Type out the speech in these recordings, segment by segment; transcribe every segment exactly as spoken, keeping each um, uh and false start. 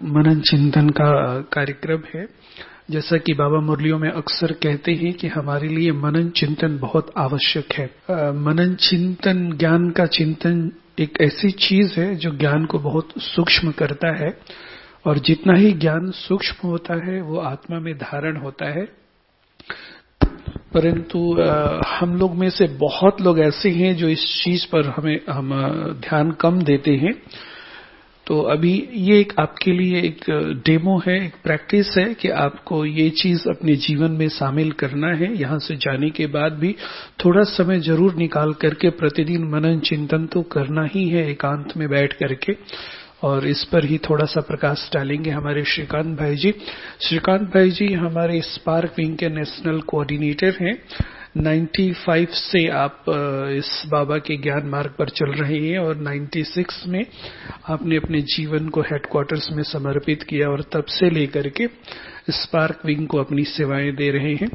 मनन चिंतन का कार्यक्रम है। जैसा कि बाबा मुरलियों में अक्सर कहते हैं कि हमारे लिए मनन चिंतन बहुत आवश्यक है। मनन चिंतन, ज्ञान का चिंतन एक ऐसी चीज है जो ज्ञान को बहुत सूक्ष्म करता है, और जितना ही ज्ञान सूक्ष्म होता है वो आत्मा में धारण होता है। परंतु हम लोग में से बहुत लोग ऐसे हैं जो इस चीज पर हमें हम ध्यान कम देते हैं। तो अभी ये एक आपके लिए एक डेमो है, एक प्रैक्टिस है कि आपको ये चीज अपने जीवन में शामिल करना है। यहाँ से जाने के बाद भी थोड़ा समय जरूर निकाल करके प्रतिदिन मनन चिंतन तो करना ही है, एकांत में बैठ करके। और इस पर ही थोड़ा सा प्रकाश डालेंगे हमारे श्रीकांत भाई जी। श्रीकांत भाई जी हमारे स्पार्क विंग के नेशनल कोऑर्डिनेटर हैं। पचानवे से आप इस बाबा के ज्ञान मार्ग पर चल रहे हैं और छियानवे में आपने अपने जीवन को हेडक्वार्टर्स में समर्पित किया और तब से लेकर के स्पार्क विंग को अपनी सेवाएं दे रहे हैं।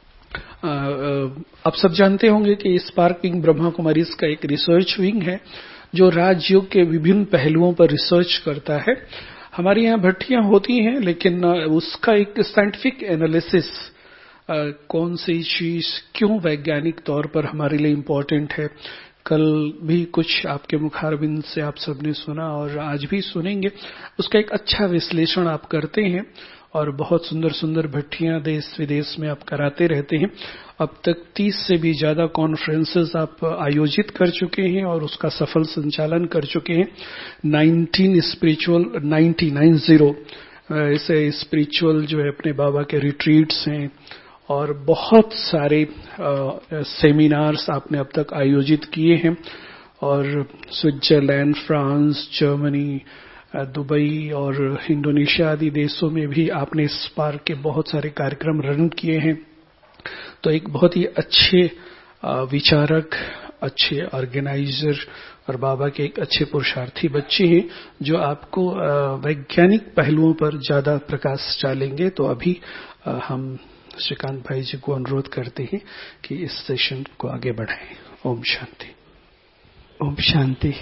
आप सब जानते होंगे कि स्पार्क विंग ब्रह्मा कुमारीज का एक रिसर्च विंग है जो राजयोग के विभिन्न पहलुओं पर रिसर्च करता है। हमारे यहाँ भट्टियां होती हैं, लेकिन उसका एक साइंटिफिक एनालिसिस, कौन सी चीज क्यों वैज्ञानिक तौर पर हमारे लिए इम्पोर्टेंट है, कल भी कुछ आपके मुखारबिंद से आप सबने सुना और आज भी सुनेंगे, उसका एक अच्छा विश्लेषण आप करते हैं और बहुत सुंदर सुंदर भट्टियां देश विदेश में आप कराते रहते हैं। अब तक तीस से भी ज्यादा कॉन्फ्रेंसेस आप आयोजित कर चुके हैं और उसका सफल संचालन कर चुके हैं। Nineteen spiritual ninety nine zero ऐसे स्पिरिचुअल जो है अपने बाबा के रिट्रीट्स हैं और बहुत सारे आ, सेमिनार्स आपने अब तक आयोजित किए हैं। और स्विट्जरलैंड, फ्रांस, जर्मनी, दुबई और इंडोनेशिया आदि देशों में भी आपने स्पार्क के बहुत सारे कार्यक्रम रन किए हैं। तो एक बहुत ही अच्छे विचारक, अच्छे ऑर्गेनाइजर और बाबा के एक अच्छे पुरुषार्थी बच्चे हैं जो आपको वैज्ञानिक पहलुओं पर ज्यादा प्रकाश डालेंगे। तो अभी हम श्रीकांत भाई जी को अनुरोध करते हैं कि इस सेशन को आगे बढ़ाएं। ओम शांति। ओम शांति।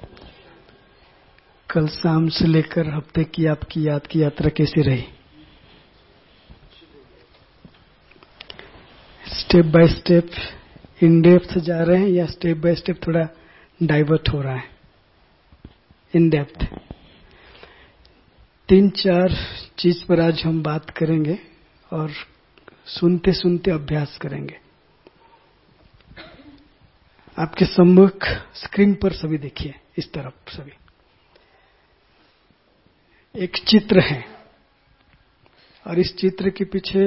कल शाम से लेकर हफ्ते की आपकी याद की यात्रा कैसी रही? Step by step in depth जा रहे हैं या स्टेप बाय स्टेप थोड़ा डाइवर्ट हो रहा है? इन डेप्थ तीन चार चीज पर आज हम बात करेंगे और सुनते सुनते अभ्यास करेंगे। आपके सम्मुख स्क्रीन पर सभी देखिए, इस तरफ सभी एक चित्र है और इस चित्र के पीछे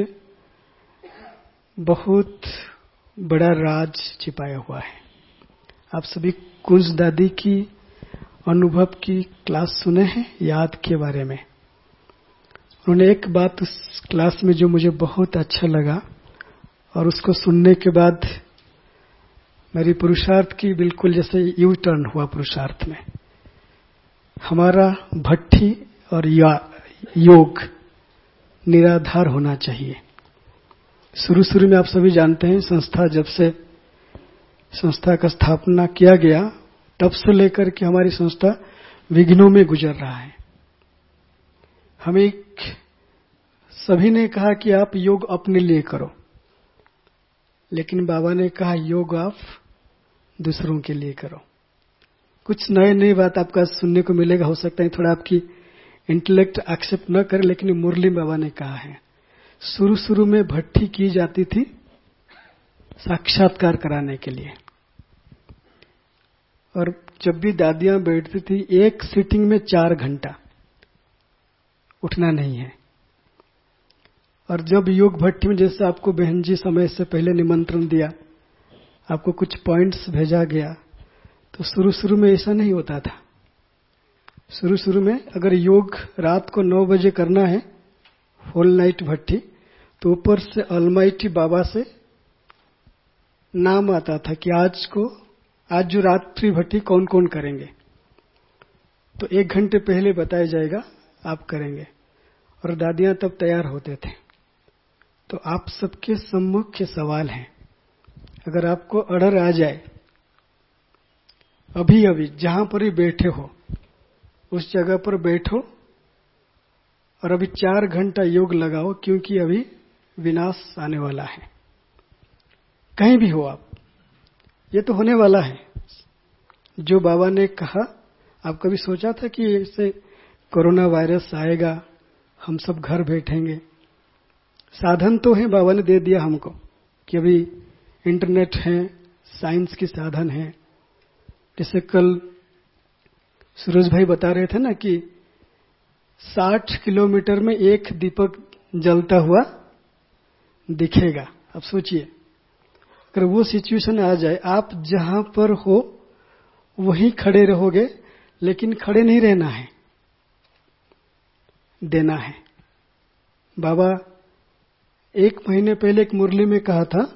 बहुत बड़ा राज छिपाया हुआ है। आप सभी कुंज दादी की अनुभव की क्लास सुने हैं, याद के बारे में। उन्होंने एक बात उस क्लास में जो मुझे बहुत अच्छा लगा और उसको सुनने के बाद मेरी पुरुषार्थ की बिल्कुल जैसे यू टर्न हुआ पुरुषार्थ में। हमारा भट्टी और योग निराधार होना चाहिए। शुरू शुरू में आप सभी जानते हैं, संस्था जब से संस्था का स्थापना किया गया तब से लेकर के हमारी संस्था विघ्नों में गुजर रहा है। हमें सभी ने कहा कि आप योग अपने लिए करो, लेकिन बाबा ने कहा योग आप दूसरों के लिए करो। कुछ नए नई बात आपका सुनने को मिलेगा, हो सकता है थोड़ा आपकी इंटेलेक्ट एक्सेप्ट न करे, लेकिन मुरली बाबा ने कहा है। शुरू शुरू में भट्टी की जाती थी साक्षात्कार कराने के लिए, और जब भी दादियां बैठती थी एक सीटिंग में चार घंटा उठना नहीं है। और जब योग भट्टी में जैसे आपको बहन जी समय से पहले निमंत्रण दिया, आपको कुछ पॉइंट्स भेजा गया, तो शुरू शुरू में ऐसा नहीं होता था। शुरू शुरू में अगर योग रात को नौ बजे करना है होल नाइट भट्टी, तो ऊपर से अलमाइटी बाबा से नाम आता था कि आज को आज जो रात्रि भट्टी कौन कौन करेंगे, तो एक घंटे पहले बताया जाएगा आप करेंगे। और दादियां तब तैयार होते थे। तो आप सबके सम्मुख सवाल है, अगर आपको अड़र आ जाए अभी अभी जहां पर ही बैठे हो उस जगह पर बैठो और अभी चार घंटा योग लगाओ, क्योंकि अभी विनाश आने वाला है। कहीं भी हो आप, ये तो होने वाला है। जो बाबा ने कहा, आप कभी सोचा था कि इससे कोरोना वायरस आएगा, हम सब घर बैठेंगे? साधन तो है, बाबा ने दे दिया हमको कि अभी इंटरनेट है, साइंस की साधन है। जैसे कल सूरज भाई बता रहे थे ना कि साठ किलोमीटर में एक दीपक जलता हुआ दिखेगा। अब सोचिए, अगर वो सिचुएशन आ जाए, आप जहां पर हो वहीं खड़े रहोगे, लेकिन खड़े नहीं रहना है, देना है। बाबा एक महीने पहले एक मुरली में कहा था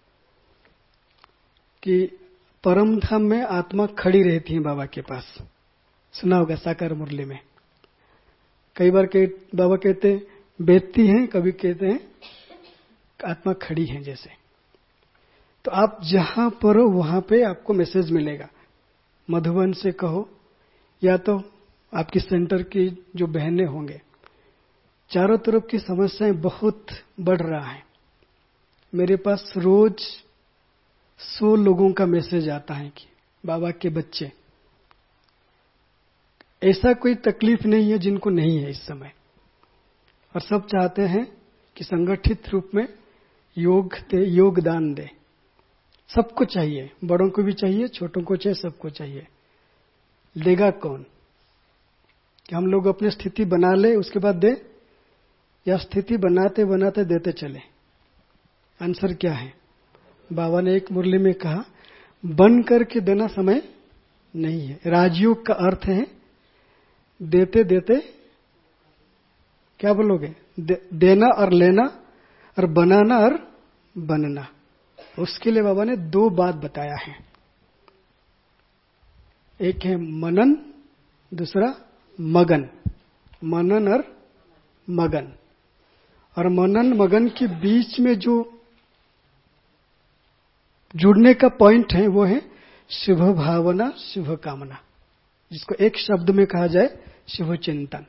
कि परम धाम में आत्मा खड़ी रहती है बाबा के पास। सुना होगा साकार मुरली में। कई बार कह, बाबा कहते हैं बैठती हैं, कभी कहते हैं आत्मा खड़ी है जैसे। तो आप जहां पर हो वहां पे आपको मैसेज मिलेगा। मधुबन से कहो, या तो आपकी सेंटर की जो बहनें होंगे, चारों तरफ की समस्याएं बहुत बढ़ रहा है। मेरे पास रोज सौ लोगों का मैसेज आता है कि बाबा के बच्चे, ऐसा कोई तकलीफ नहीं है जिनको नहीं है इस समय, और सब चाहते हैं कि संगठित रूप में योग दे, योगदान दे। सबको चाहिए, बड़ों को भी चाहिए, छोटों को चाहिए, सबको चाहिए। देगा कौन? कि हम लोग अपनी स्थिति बना ले उसके बाद दे, या स्थिति बनाते बनाते देते चले? आंसर क्या है? बाबा ने एक मुरली में कहा, बन करके देना समय नहीं है। राजयोग का अर्थ है देते देते, क्या बोलोगे, दे, देना और लेना, और बनाना और बनना। उसके लिए बाबा ने दो बात बताया है। एक है मनन, दूसरा मगन। मनन और मगन। और मनन मगन के बीच में जो जुड़ने का पॉइंट है वो है शुभ भावना, शुभ कामना, जिसको एक शब्द में कहा जाए शुभ चिंतन।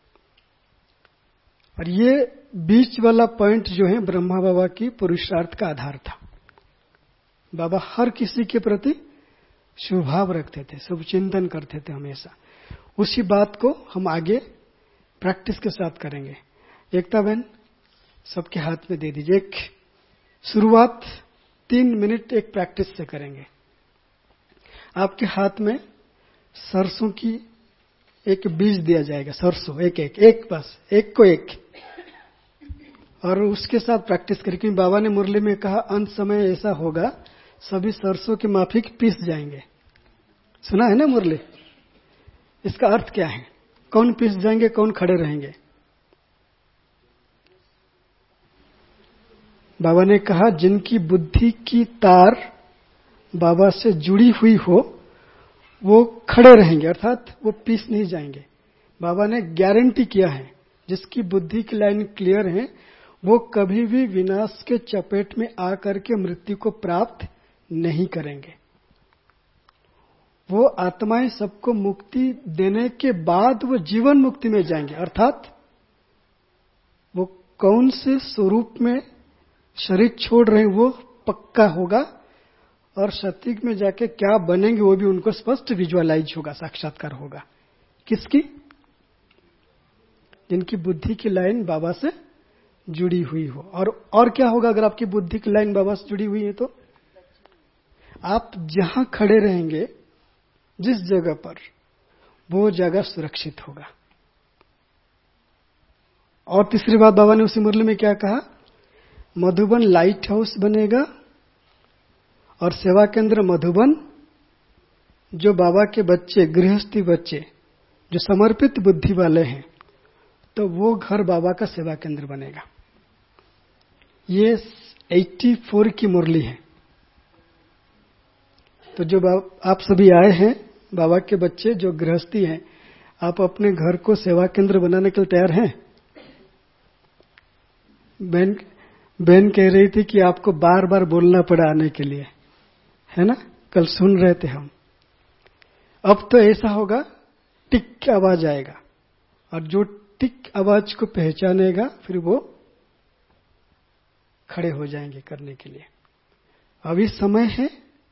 और ये बीच वाला पॉइंट जो है ब्रह्मा बाबा की पुरुषार्थ का आधार था। बाबा हर किसी के प्रति शुभ भाव रखते थे, शुभ चिंतन करते थे हमेशा। उसी बात को हम आगे प्रैक्टिस के साथ करेंगे। एकता बहन सबके हाथ में दे दीजिए। एक शुरुआत तीन मिनट एक प्रैक्टिस से करेंगे। आपके हाथ में सरसों की एक बीज दिया जाएगा, सरसों एक एक एक बस एक को एक, और उसके साथ प्रैक्टिस करें। क्योंकि बाबा ने मुरली में कहा अंत समय ऐसा होगा सभी सरसों के माफिक पीस जाएंगे। सुना है ना मुरली? इसका अर्थ क्या है? कौन पीस जाएंगे, कौन खड़े रहेंगे? बाबा ने कहा जिनकी बुद्धि की तार बाबा से जुड़ी हुई हो वो खड़े रहेंगे, अर्थात वो पीस नहीं जाएंगे। बाबा ने गारंटी किया है जिसकी बुद्धि की लाइन क्लियर है वो कभी भी विनाश के चपेट में आकर के मृत्यु को प्राप्त नहीं करेंगे। वो आत्माएं सबको मुक्ति देने के बाद वो जीवन मुक्ति में जाएंगे, अर्थात वो कौन से स्वरूप में शरीर छोड़ रहे हैं वो पक्का होगा, और सत्युग में जाके क्या बनेंगे वो भी उनको स्पष्ट विजुअलाइज होगा, साक्षात्कार होगा। किसकी? जिनकी बुद्धि की लाइन बाबा से जुड़ी हुई हो। और और क्या होगा अगर आपकी बुद्धि की लाइन बाबा से जुड़ी हुई है? तो आप जहां खड़े रहेंगे, जिस जगह पर, वो जगह सुरक्षित होगा। और तीसरी बात बाबा ने उसी मुरली में क्या कहा? मधुबन लाइट हाउस बनेगा और सेवा केंद्र मधुबन, जो बाबा के बच्चे, गृहस्थी बच्चे जो समर्पित बुद्धि वाले हैं, तो वो घर बाबा का सेवा केंद्र बनेगा। ये चौरासी की मुरली है। तो जो आप सभी आए हैं बाबा के बच्चे जो गृहस्थी हैं, आप अपने घर को सेवा केंद्र बनाने के लिए तैयार हैं? बहन बहन कह रही थी कि आपको बार बार बोलना पड़ा आने के लिए, है ना? कल सुन रहे थे हम। अब तो ऐसा होगा टिक के आवाज आएगा, और जो सटीक आवाज को पहचानेगा, फिर वो खड़े हो जाएंगे करने के लिए। अभी समय है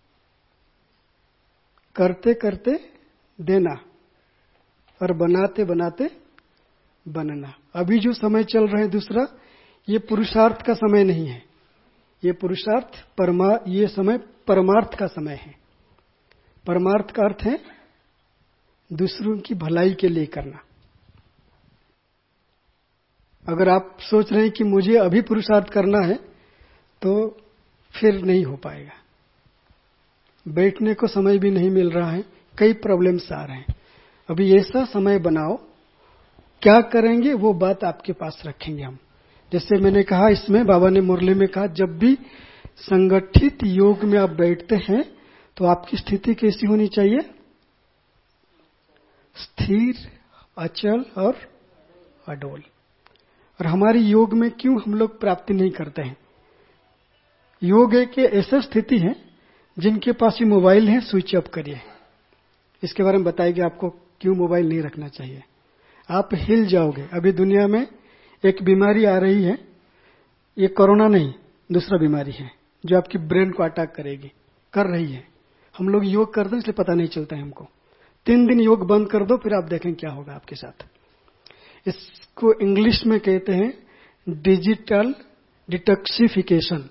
करते करते देना और बनाते बनाते बनना। अभी जो समय चल रहा है दूसरा, ये पुरुषार्थ का समय नहीं है, ये पुरुषार्थ परमा ये समय परमार्थ का समय है। परमार्थ का अर्थ है दूसरों की भलाई के लिए करना। अगर आप सोच रहे हैं कि मुझे अभी पुरुषार्थ करना है तो फिर नहीं हो पाएगा। बैठने को समय भी नहीं मिल रहा है, कई प्रॉब्लम्स आ रहे हैं। अभी ऐसा समय बनाओ, क्या करेंगे वो बात आपके पास रखेंगे हम। जैसे मैंने कहा, इसमें बाबा ने मुरली में कहा, जब भी संगठित योग में आप बैठते हैं तो आपकी स्थिति कैसी होनी चाहिए? स्थिर, अचल और अडोल। और हमारी योग में क्यों हम लोग प्राप्ति नहीं करते हैं? योग एक ऐसा स्थिति है, जिनके पास ये मोबाइल है स्विच ऑफ करिए। इसके बारे में बताएंगे आपको क्यों मोबाइल नहीं रखना चाहिए। आप हिल जाओगे। अभी दुनिया में एक बीमारी आ रही है, ये कोरोना नहीं, दूसरा बीमारी है जो आपकी ब्रेन को अटैक करेगी, कर रही है। हम लोग योग करते हैं इसलिए पता नहीं चलता है हमको। तीन दिन योग बंद कर दो, फिर आप देखें क्या होगा आपके साथ। इसको इंग्लिश में कहते हैं डिजिटल डिटॉक्सिफिकेशन।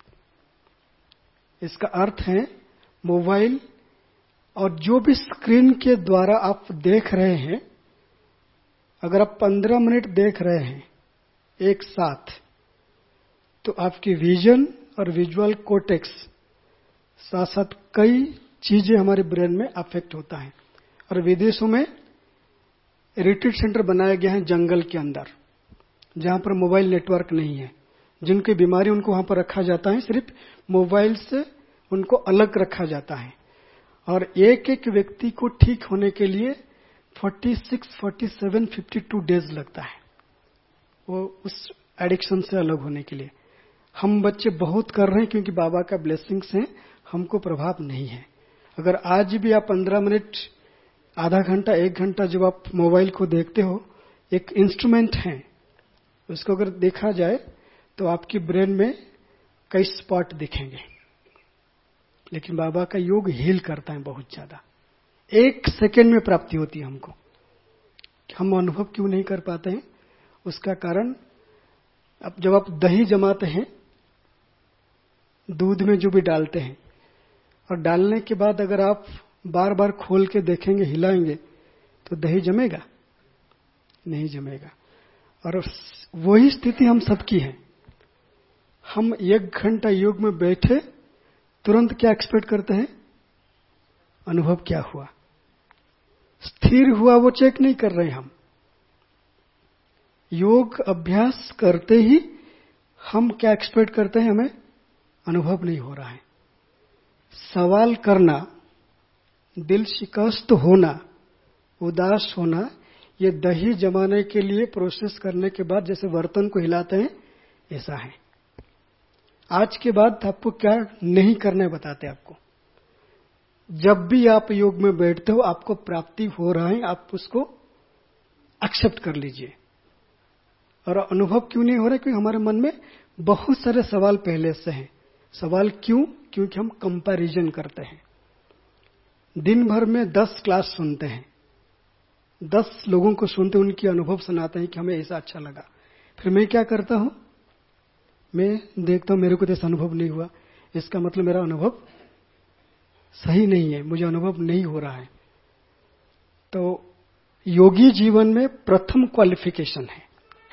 इसका अर्थ है मोबाइल और जो भी स्क्रीन के द्वारा आप देख रहे हैं, अगर आप पंद्रह मिनट देख रहे हैं एक साथ, तो आपकी विजन और विजुअल कोर्टेक्स साथ साथ कई चीजें हमारे ब्रेन में अफेक्ट होता है। और विदेशों में रिट्रीट सेंटर बनाया गया है जंगल के अंदर, जहां पर मोबाइल नेटवर्क नहीं है। जिनकी बीमारी उनको वहां पर रखा जाता है, सिर्फ मोबाइल से उनको अलग रखा जाता है। और एक एक व्यक्ति को ठीक होने के लिए छियालीस, सैंतालीस, बावन डेज लगता है, वो उस एडिक्शन से अलग होने के लिए। हम बच्चे बहुत कर रहे हैं क्योंकि बाबा का ब्लेसिंग्स है, हमको प्रभाव नहीं है। अगर आज भी आप पंद्रह मिनट, आधा घंटा, एक घंटा जब आप मोबाइल को देखते हो, एक इंस्ट्रूमेंट है, उसको अगर देखा जाए तो आपकी ब्रेन में कई स्पॉट दिखेंगे। लेकिन बाबा का योग हील करता है बहुत ज्यादा। एक सेकेंड में प्राप्ति होती है हमको। हम अनुभव क्यों नहीं कर पाते हैं? उसका कारण, अब जब आप दही जमाते हैं, दूध में जो भी डालते हैं, और डालने के बाद अगर आप बार बार खोल के देखेंगे, हिलाएंगे, तो दही जमेगा? नहीं जमेगा। और वही स्थिति हम सबकी है। हम एक घंटा योग में बैठे, तुरंत क्या एक्सपेक्ट करते हैं? अनुभव क्या हुआ, स्थिर हुआ, वो चेक नहीं कर रहे हम। योग अभ्यास करते ही हम क्या एक्सपेक्ट करते हैं? हमें अनुभव नहीं हो रहा है। सवाल करना, दिल शिकस्त होना, उदास होना, ये दही जमाने के लिए प्रोसेस करने के बाद जैसे बर्तन को हिलाते हैं, ऐसा है। आज के बाद आपको क्या नहीं करना है बताते आपको। जब भी आप योग में बैठते हो, आपको प्राप्ति हो रहा है, आप उसको एक्सेप्ट कर लीजिए। और अनुभव क्यों नहीं हो रहा है? क्योंकि हमारे मन में बहुत सारे सवाल पहले से हैं। सवाल क्यों? क्योंकि हम कंपैरिजन करते हैं। दिन भर में दस क्लास सुनते हैं, दस लोगों को सुनते, उनकी अनुभव सुनाते हैं कि हमें ऐसा अच्छा लगा। फिर मैं क्या करता हूं? मैं देखता हूं मेरे को तो ऐसा अनुभव नहीं हुआ, इसका मतलब मेरा अनुभव सही नहीं है, मुझे अनुभव नहीं हो रहा है। तो योगी जीवन में प्रथम क्वालिफिकेशन है,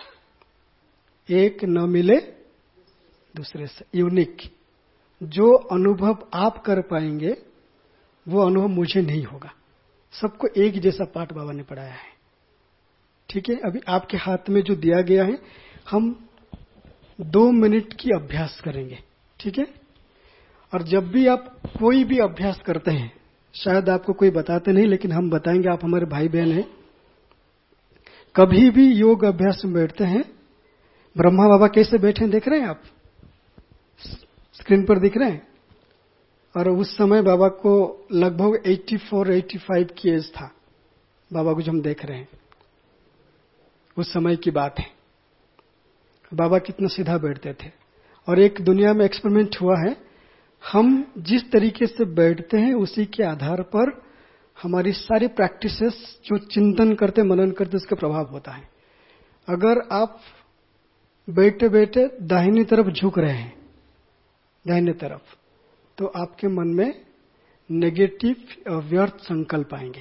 एक न मिले दूसरे से, यूनिक। जो अनुभव आप कर पाएंगे वो अनुभव मुझे नहीं होगा। सबको एक जैसा पाठ बाबा ने पढ़ाया है। ठीक है, अभी आपके हाथ में जो दिया गया है, हम दो मिनट की अभ्यास करेंगे। ठीक है, और जब भी आप कोई भी अभ्यास करते हैं, शायद आपको कोई बताते नहीं, लेकिन हम बताएंगे, आप हमारे भाई बहन हैं। कभी भी योग अभ्यास में बैठते हैं, ब्रह्मा बाबा कैसे बैठे हैं देख रहे हैं आप, स्क्रीन पर दिख रहे हैं। और उस समय बाबा को लगभग चौरासी, पचासी की एज था, बाबा को जो हम देख रहे हैं। उस समय की बात है। बाबा कितना सीधा बैठते थे। और एक दुनिया में एक्सपेरिमेंट हुआ है, हम जिस तरीके से बैठते हैं उसी के आधार पर हमारी सारी प्रैक्टिसेस जो चिंतन करते मनन करते उसका प्रभाव होता है। अगर आप बैठे बैठे दाहिनी तरफ झुक रहे हैं, दाहिने तरफ, तो आपके मन में नेगेटिव व्यर्थ संकल्प आएंगे।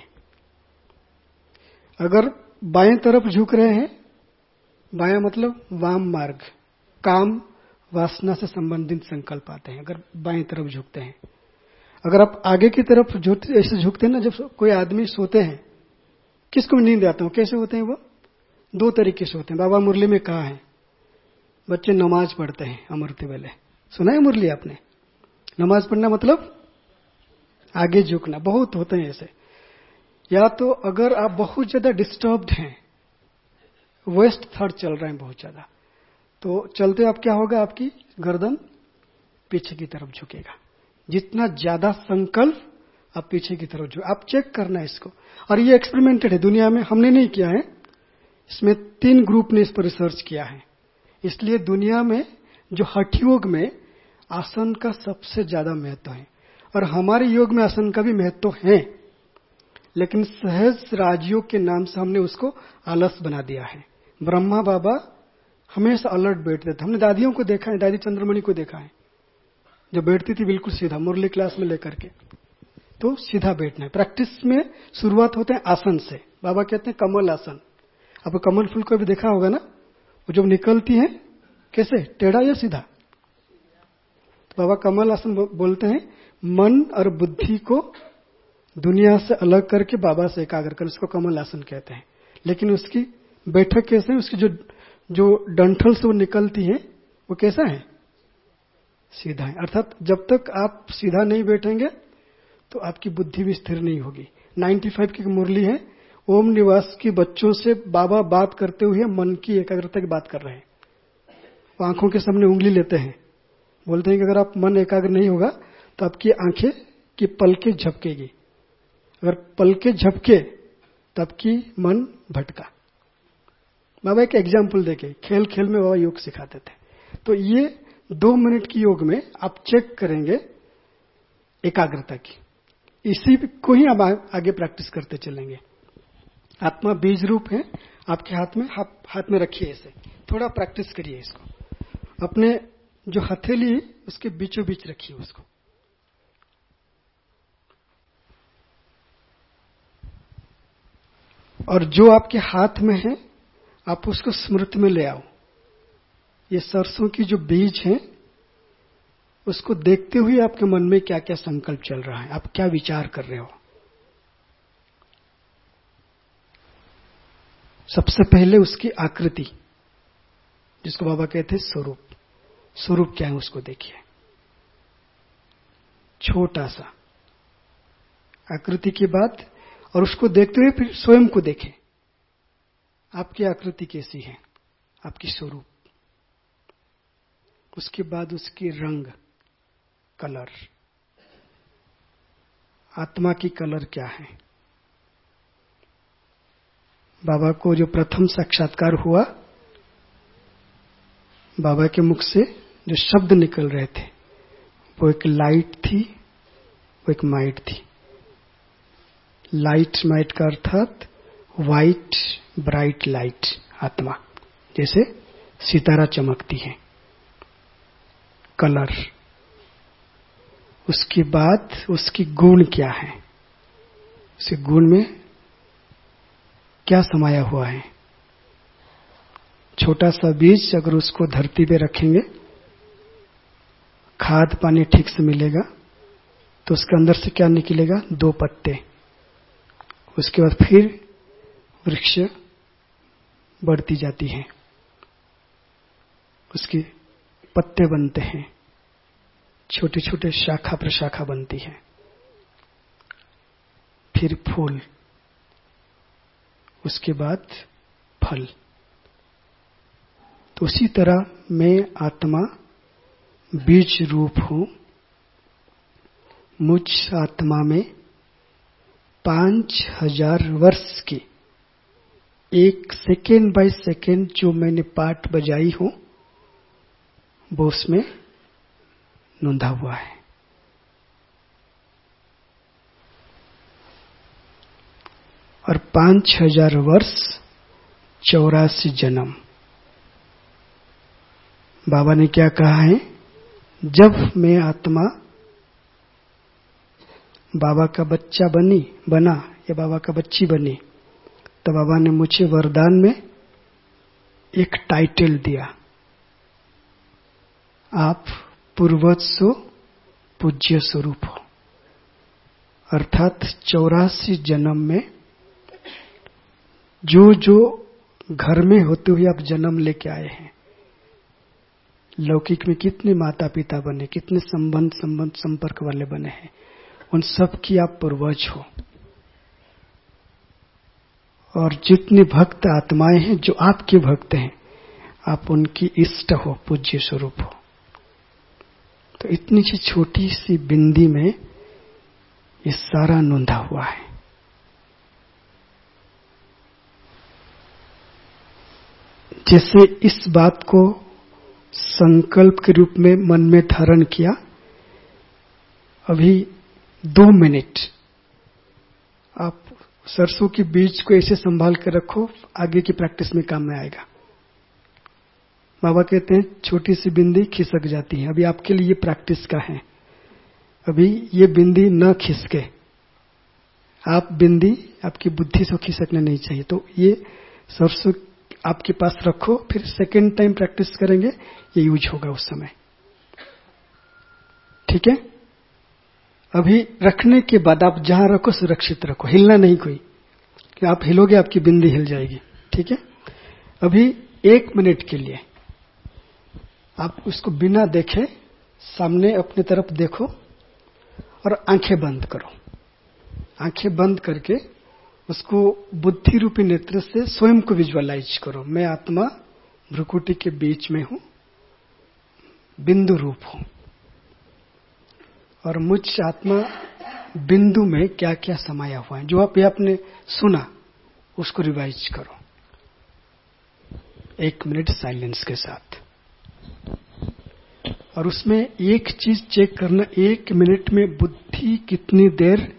अगर बाएं तरफ झुक रहे हैं, बायां मतलब वाम मार्ग, काम वासना से संबंधित संकल्प आते हैं अगर बाएं तरफ झुकते हैं। अगर आप आगे की तरफ ऐसे झुकते हैं ना, जब कोई आदमी सोते हैं, किसको नींद आता है, कैसे होते हैं वो? दो तरीके से होते हैं। बाबा मुरली में कहा है, बच्चे नमाज पढ़ते हैं अमृत वेले, सुना है मुरली आपने? नमाज पढ़ना मतलब आगे झुकना। बहुत होते हैं ऐसे। या तो अगर आप बहुत ज्यादा डिस्टर्ब्ड हैं, वेस्ट थर्ड चल रहे हैं बहुत ज्यादा, तो चलते आप क्या होगा, आपकी गर्दन पीछे की तरफ झुकेगा। जितना ज्यादा संकल्प आप पीछे की तरफ झुक, आप चेक करना है इसको। और ये एक्सपेरिमेंटेड है दुनिया में, हमने नहीं किया है। इसमें तीन ग्रुप ने इस पर रिसर्च किया है। इसलिए दुनिया में जो हठ योग में आसन का सबसे ज्यादा महत्व है, और हमारे योग में आसन का भी महत्व है, लेकिन सहज राजयोग के नाम से हमने उसको आलस बना दिया है। ब्रह्मा बाबा हमेशा अलर्ट बैठते थे। हमने दादियों को देखा है, दादी चंद्रमणि को देखा है, जो बैठती थी बिल्कुल सीधा, मुरली क्लास में लेकर के। तो सीधा बैठना है। प्रैक्टिस में शुरुआत होते हैं आसन से। बाबा कहते हैं कमल आसन। अब कमल फूल को भी देखा होगा ना, वो जब निकलती है कैसे, टेढ़ा या सीधा? तो बाबा कमल आसन बोलते हैं, मन और बुद्धि को दुनिया से अलग करके बाबा से एकाग्र कर, उसको कमल आसन कहते हैं। लेकिन उसकी बैठक कैसे है, उसकी जो जो डंठल से वो निकलती है वो कैसा है, सीधा है। अर्थात जब तक आप सीधा नहीं बैठेंगे तो आपकी बुद्धि भी स्थिर नहीं होगी। पचानवे की मुरली है, ओम निवास की बच्चों से बाबा बात करते हुए मन की एकाग्रता की बात कर रहे हैं। वो आंखों के सामने उंगली लेते हैं, बोलते हैं कि अगर आप मन एकाग्र नहीं होगा तो आपकी आंखें की पलकें झपकेगी, अगर पलकें झपके तो आपकी मन भटका। बाबा एक एग्जाम्पल देके खेल खेल में बाबा योग सिखाते थे। तो ये दो मिनट की योग में आप चेक करेंगे एकाग्रता की, इसी को ही आप आगे प्रैक्टिस करते चलेंगे। आत्मा बीज रूप है, आपके हाथ में, हाथ में रखिए इसे, थोड़ा प्रैक्टिस करिए इसको। अपने जो हथेली उसके बीचों बीच रखिए उसको। और जो आपके हाथ में है आप उसको स्मृति में ले आओ। ये सरसों की जो बीज है उसको देखते हुए आपके मन में क्या क्या संकल्प चल रहा है, आप क्या विचार कर रहे हो। सबसे पहले उसकी आकृति, जिसको बाबा कहते हैं स्वरूप। स्वरूप क्या है उसको देखिए, छोटा सा आकृति के बाद, और उसको देखते हुए फिर स्वयं को देखें, आपकी आकृति कैसी है, आपकी स्वरूप। उसके बाद उसकी रंग, कलर, आत्मा की कलर क्या है। बाबा को जो प्रथम साक्षात्कार हुआ, बाबा के मुख से जो शब्द निकल रहे थे वो एक लाइट थी, वो एक माइट थी। लाइट माइट का अर्थात वाइट ब्राइट लाइट, आत्मा जैसे सितारा चमकती है। कलर, उसके बाद उसकी गुण क्या है, उस गुण में क्या समाया हुआ है। छोटा सा बीज अगर उसको धरती पे रखेंगे, खाद पानी ठीक से मिलेगा तो उसके अंदर से क्या निकलेगा, दो पत्ते। उसके बाद फिर वृक्ष बढ़ती जाती है, उसके पत्ते बनते हैं, छोटे छोटे शाखा प्रशाखा बनती है, फिर फूल, उसके बाद फल। तो उसी तरह मैं आत्मा बीज रूप हूं। मुझ आत्मा में पांच हजार वर्ष की एक सेकेंड बाय सेकेंड जो मैंने पार्ट बजाई हूं वो उसमें नोंधा हुआ है। और पांच हजार वर्ष चौरासी जन्म। बाबा ने क्या कहा है, जब मैं आत्मा बाबा का बच्चा बनी बना या बाबा का बच्ची बनी तो बाबा ने मुझे वरदान में एक टाइटल दिया, आप पूर्वज सो पूज्य स्वरूप हो। अर्थात चौरासी जन्म में जो जो घर में होते हुए आप जन्म लेके आए हैं, लौकिक में कितने माता पिता बने, कितने संबंध संबंध संपर्क वाले बने हैं, उन सब की आप पूर्वज हो। और जितने भक्त आत्माएं हैं जो आपके भक्त हैं, आप उनकी इष्ट हो, पूज्य स्वरूप हो। तो इतनी सी छोटी सी बिंदी में ये सारा नोंधा हुआ है। जैसे इस बात को संकल्प के रूप में मन में धारण किया, अभी दो मिनट आप सरसों के बीज को ऐसे संभाल कर रखो, आगे की प्रैक्टिस में काम में आएगा। बाबा कहते हैं छोटी सी बिंदी खिसक जाती है। अभी आपके लिए ये प्रैक्टिस का है। अभी ये बिंदी न खिसके, आप बिंदी आपकी बुद्धि से खिसकने नहीं चाहिए। तो ये सरसों आपके पास रखो, फिर सेकेंड टाइम प्रैक्टिस करेंगे, ये यूज होगा उस समय। ठीक है। अभी रखने के बाद आप जहां रखो सुरक्षित रखो, हिलना नहीं कोई, कि आप हिलोगे आपकी बिंदी हिल जाएगी। ठीक है। अभी एक मिनट के लिए आप उसको बिना देखे सामने अपने तरफ देखो और आंखें बंद करो। आंखें बंद करके उसको बुद्धि रूपी नेत्र से स्वयं को विजुअलाइज करो। मैं आत्मा भ्रुकुटी के बीच में हूं, बिंदु रूप हूं, और मुझ आत्मा बिंदु में क्या क्या समाया हुआ है। जो आप ये आपने सुना उसको रिवाइज करो एक मिनट साइलेंस के साथ। और उसमें एक चीज चेक करना, एक मिनट में बुद्धि कितनी देर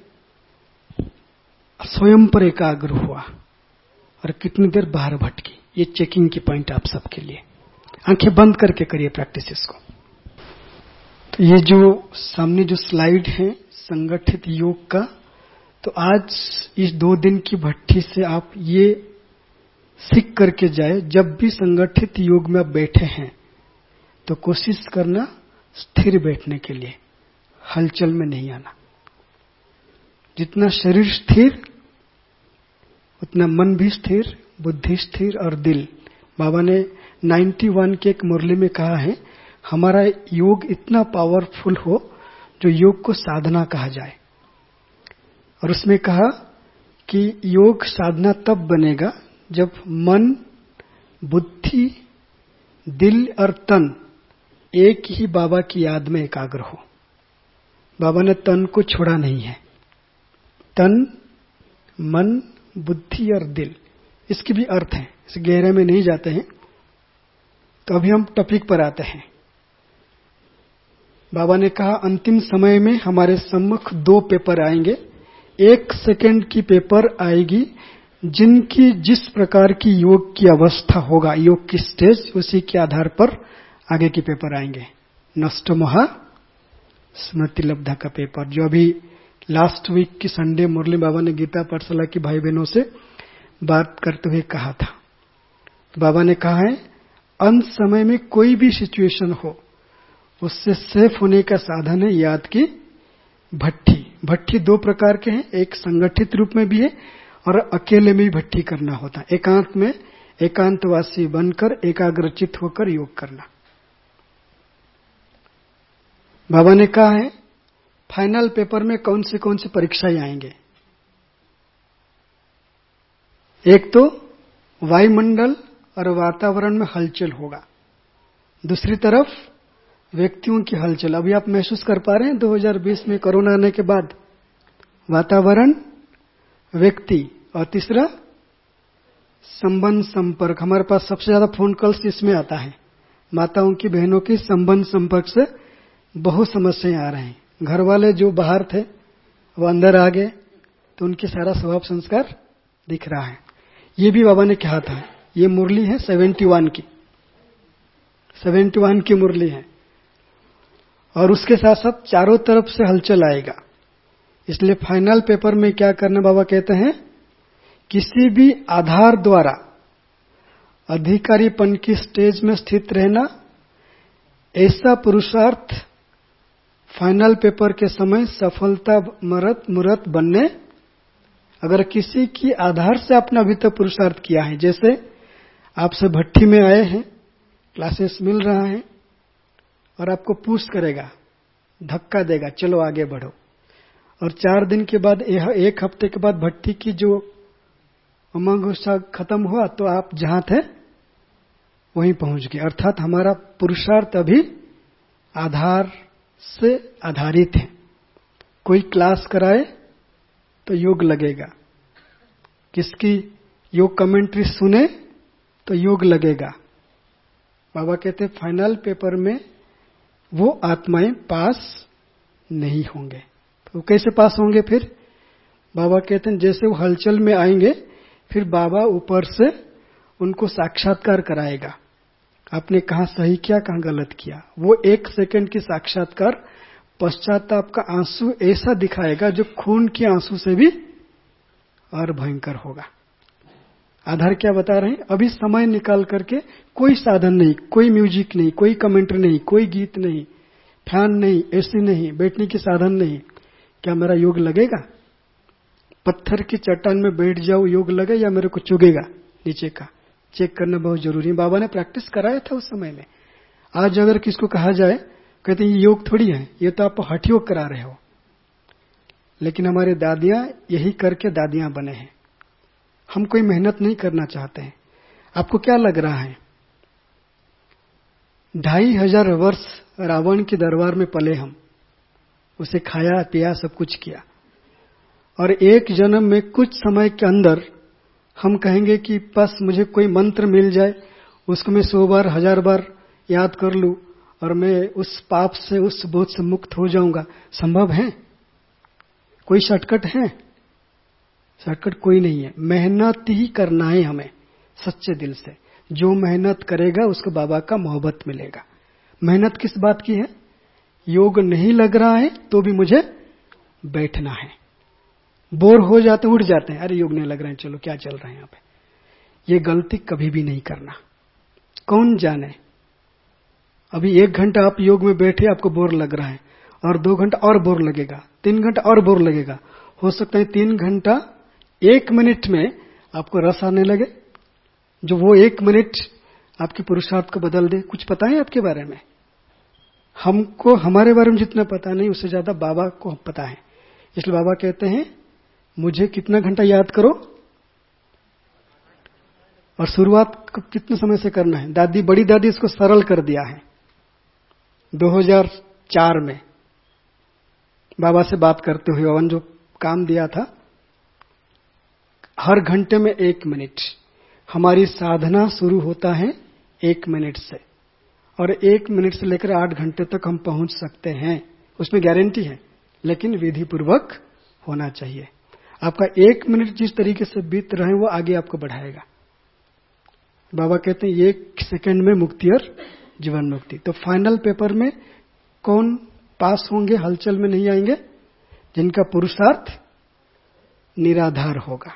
स्वयं पर एकाग्र हुआ और कितनी देर बाहर भटकी। ये चेकिंग की पॉइंट आप सबके लिए। आंखें बंद करके करिए प्रैक्टिस इसको। तो ये जो सामने जो स्लाइड है संगठित योग का, तो आज इस दो दिन की भट्टी से आप ये सीख करके जाए, जब भी संगठित योग में आप बैठे हैं तो कोशिश करना स्थिर बैठने के लिए, हलचल में नहीं आना। जितना शरीर स्थिर उतना मन भी स्थिर, बुद्धि स्थिर और दिल। बाबा ने इक्यानवे के एक मुरली में कहा है, हमारा योग इतना पावरफुल हो जो योग को साधना कहा जाए। और उसमें कहा कि योग साधना तब बनेगा जब मन, बुद्धि, दिल और तन एक ही बाबा की याद में एकाग्र हो। बाबा ने तन को छोड़ा नहीं है। तन, मन, बुद्धि और दिल, इसके भी अर्थ हैं, इस गहरे में नहीं जाते हैं। तो अभी हम टॉपिक पर आते हैं। बाबा ने कहा अंतिम समय में हमारे सम्मुख दो पेपर आएंगे। एक सेकंड की पेपर आएगी, जिनकी जिस प्रकार की योग की अवस्था होगा, योग की स्टेज, उसी के आधार पर आगे के पेपर आएंगे। नष्ट महा स्मृति लब्धा का पेपर, जो अभी लास्ट वीक की संडे मुरली बाबा ने गीता पाठशाला की भाई बहनों से बात करते हुए कहा था। बाबा ने कहा है अंत समय में कोई भी सिचुएशन हो, उससे सेफ होने का साधन है याद की भट्टी। भट्टी दो प्रकार के हैं, एक संगठित रूप में भी है और अकेले में भी भट्टी करना होता है। एकांत में एकांतवासी बनकर एकाग्रचित होकर योग करना। बाबा ने कहा है फाइनल पेपर में कौन से कौन से परीक्षाएं आएंगे। एक तो वायुमंडल और वातावरण में हलचल होगा, दूसरी तरफ व्यक्तियों की हलचल। अभी आप महसूस कर पा रहे हैं दो हज़ार बीस में कोरोना आने के बाद वातावरण, व्यक्ति, और तीसरा संबंध संपर्क, हमारे पास सबसे ज्यादा फोन कॉल्स इसमें आता है। माताओं की बहनों की संबंध संपर्क से बहुत समस्याएं आ रहे हैं। घर वाले जो बाहर थे वो अंदर आ गए तो उनके सारा स्वभाव संस्कार दिख रहा है। ये भी बाबा ने कहा था। ये मुरली है सेवेंटी वन की, सेवेंटी वन की मुरली है। और उसके साथ साथ चारों तरफ से हलचल आएगा। इसलिए फाइनल पेपर में क्या करना बाबा कहते हैं, किसी भी आधार द्वारा अधिकारीपन की स्टेज में स्थित रहना, ऐसा पुरुषार्थ फाइनल पेपर के समय सफलता मरत मुरत बनने। अगर किसी की आधार से आपने अभी तक पुरुषार्थ किया है, जैसे आपसे भट्टी में आए हैं, क्लासेस मिल रहा है और आपको पुश करेगा, धक्का देगा, चलो आगे बढ़ो, और चार दिन के बाद, एक हफ्ते के बाद भट्टी की जो उमंग उत्साह खत्म हुआ तो आप जहां थे वहीं पहुंच गए। अर्थात हमारा पुरुषार्थ अभी आधार से आधारित है। कोई क्लास कराए तो योग लगेगा, किसकी योग कमेंट्री सुने तो योग लगेगा। बाबा कहते फाइनल पेपर में वो आत्माएं पास नहीं होंगे। तो कैसे पास होंगे फिर? बाबा कहते हैं जैसे वो हलचल में आएंगे, फिर बाबा ऊपर से उनको साक्षात्कार कराएगा। आपने कहाँ सही किया, कहाँ गलत किया। वो एक सेकंड की साक्षात्कार पश्चाताप का आंसू ऐसा दिखाएगा जो खून के आंसू से भी और भयंकर होगा। आधार क्या बता रहे हैं? अभी समय निकाल करके, कोई साधन नहीं, कोई म्यूजिक नहीं, कोई कमेंट्री नहीं, कोई गीत नहीं, फैन नहीं, एसी नहीं, बैठने की साधन नहीं, क्या मेरा योग लगेगा? पत्थर की चट्टान में बैठ जाओ, योग लगे या मेरे को चुगेगा नीचे का? चेक करना बहुत जरूरी है। बाबा ने प्रैक्टिस कराया था उस समय में। आज अगर किसको कहा जाए, कहते हैं ये योग थोड़ी है, ये तो आप हठ योग करा रहे हो। लेकिन हमारे दादियां यही करके दादियां बने हैं। हम कोई मेहनत नहीं करना चाहते हैं। आपको क्या लग रहा है, ढाई हजार वर्ष रावण के दरबार में पले हम, उसे खाया पिया सब कुछ किया, और एक जन्म में कुछ समय के अंदर हम कहेंगे कि बस मुझे कोई मंत्र मिल जाए, उसको मैं सौ बार हजार बार याद कर लूं और मैं उस पाप से, उस बोझ से मुक्त हो जाऊंगा। संभव है? कोई शॉर्टकट है? शॉर्टकट कोई नहीं है। मेहनत ही करना है हमें सच्चे दिल से। जो मेहनत करेगा उसको बाबा का मोहब्बत मिलेगा। मेहनत किस बात की है? योग नहीं लग रहा है तो भी मुझे बैठना है। बोर हो जाते उठ जाते हैं, अरे योग नहीं लग रहा है, चलो क्या चल रहा है यहाँ पे। ये गलती कभी भी नहीं करना। कौन जाने, अभी एक घंटा आप योग में बैठे, आपको बोर लग रहा है, और दो घंटा और बोर लगेगा, तीन घंटा और बोर लगेगा। हो सकता है तीन घंटा एक मिनट में आपको रस आने लगे, जो वो एक मिनट आपके पुरुषार्थ को बदल दे। कुछ पता है आपके बारे में? हमको हमारे बारे में जितना पता नहीं, उससे ज्यादा बाबा को पता है। इसलिए बाबा कहते हैं मुझे कितना घंटा याद करो, और शुरुआत कितने समय से करना है। दादी, बड़ी दादी इसको सरल कर दिया है। दो हज़ार चार में बाबा से बात करते हुए बाबा ने जो काम दिया था, हर घंटे में एक मिनट। हमारी साधना शुरू होता है एक मिनट से, और एक मिनट से लेकर आठ घंटे तक हम पहुंच सकते हैं। उसमें गारंटी है, लेकिन विधि पूर्वक होना चाहिए। आपका एक मिनट जिस तरीके से बीत रहे हैं वो आगे आपको बढ़ाएगा। बाबा कहते हैं एक सेकंड में मुक्ति और जीवन मुक्ति। तो फाइनल पेपर में कौन पास होंगे, हलचल में नहीं आएंगे? जिनका पुरुषार्थ निराधार होगा।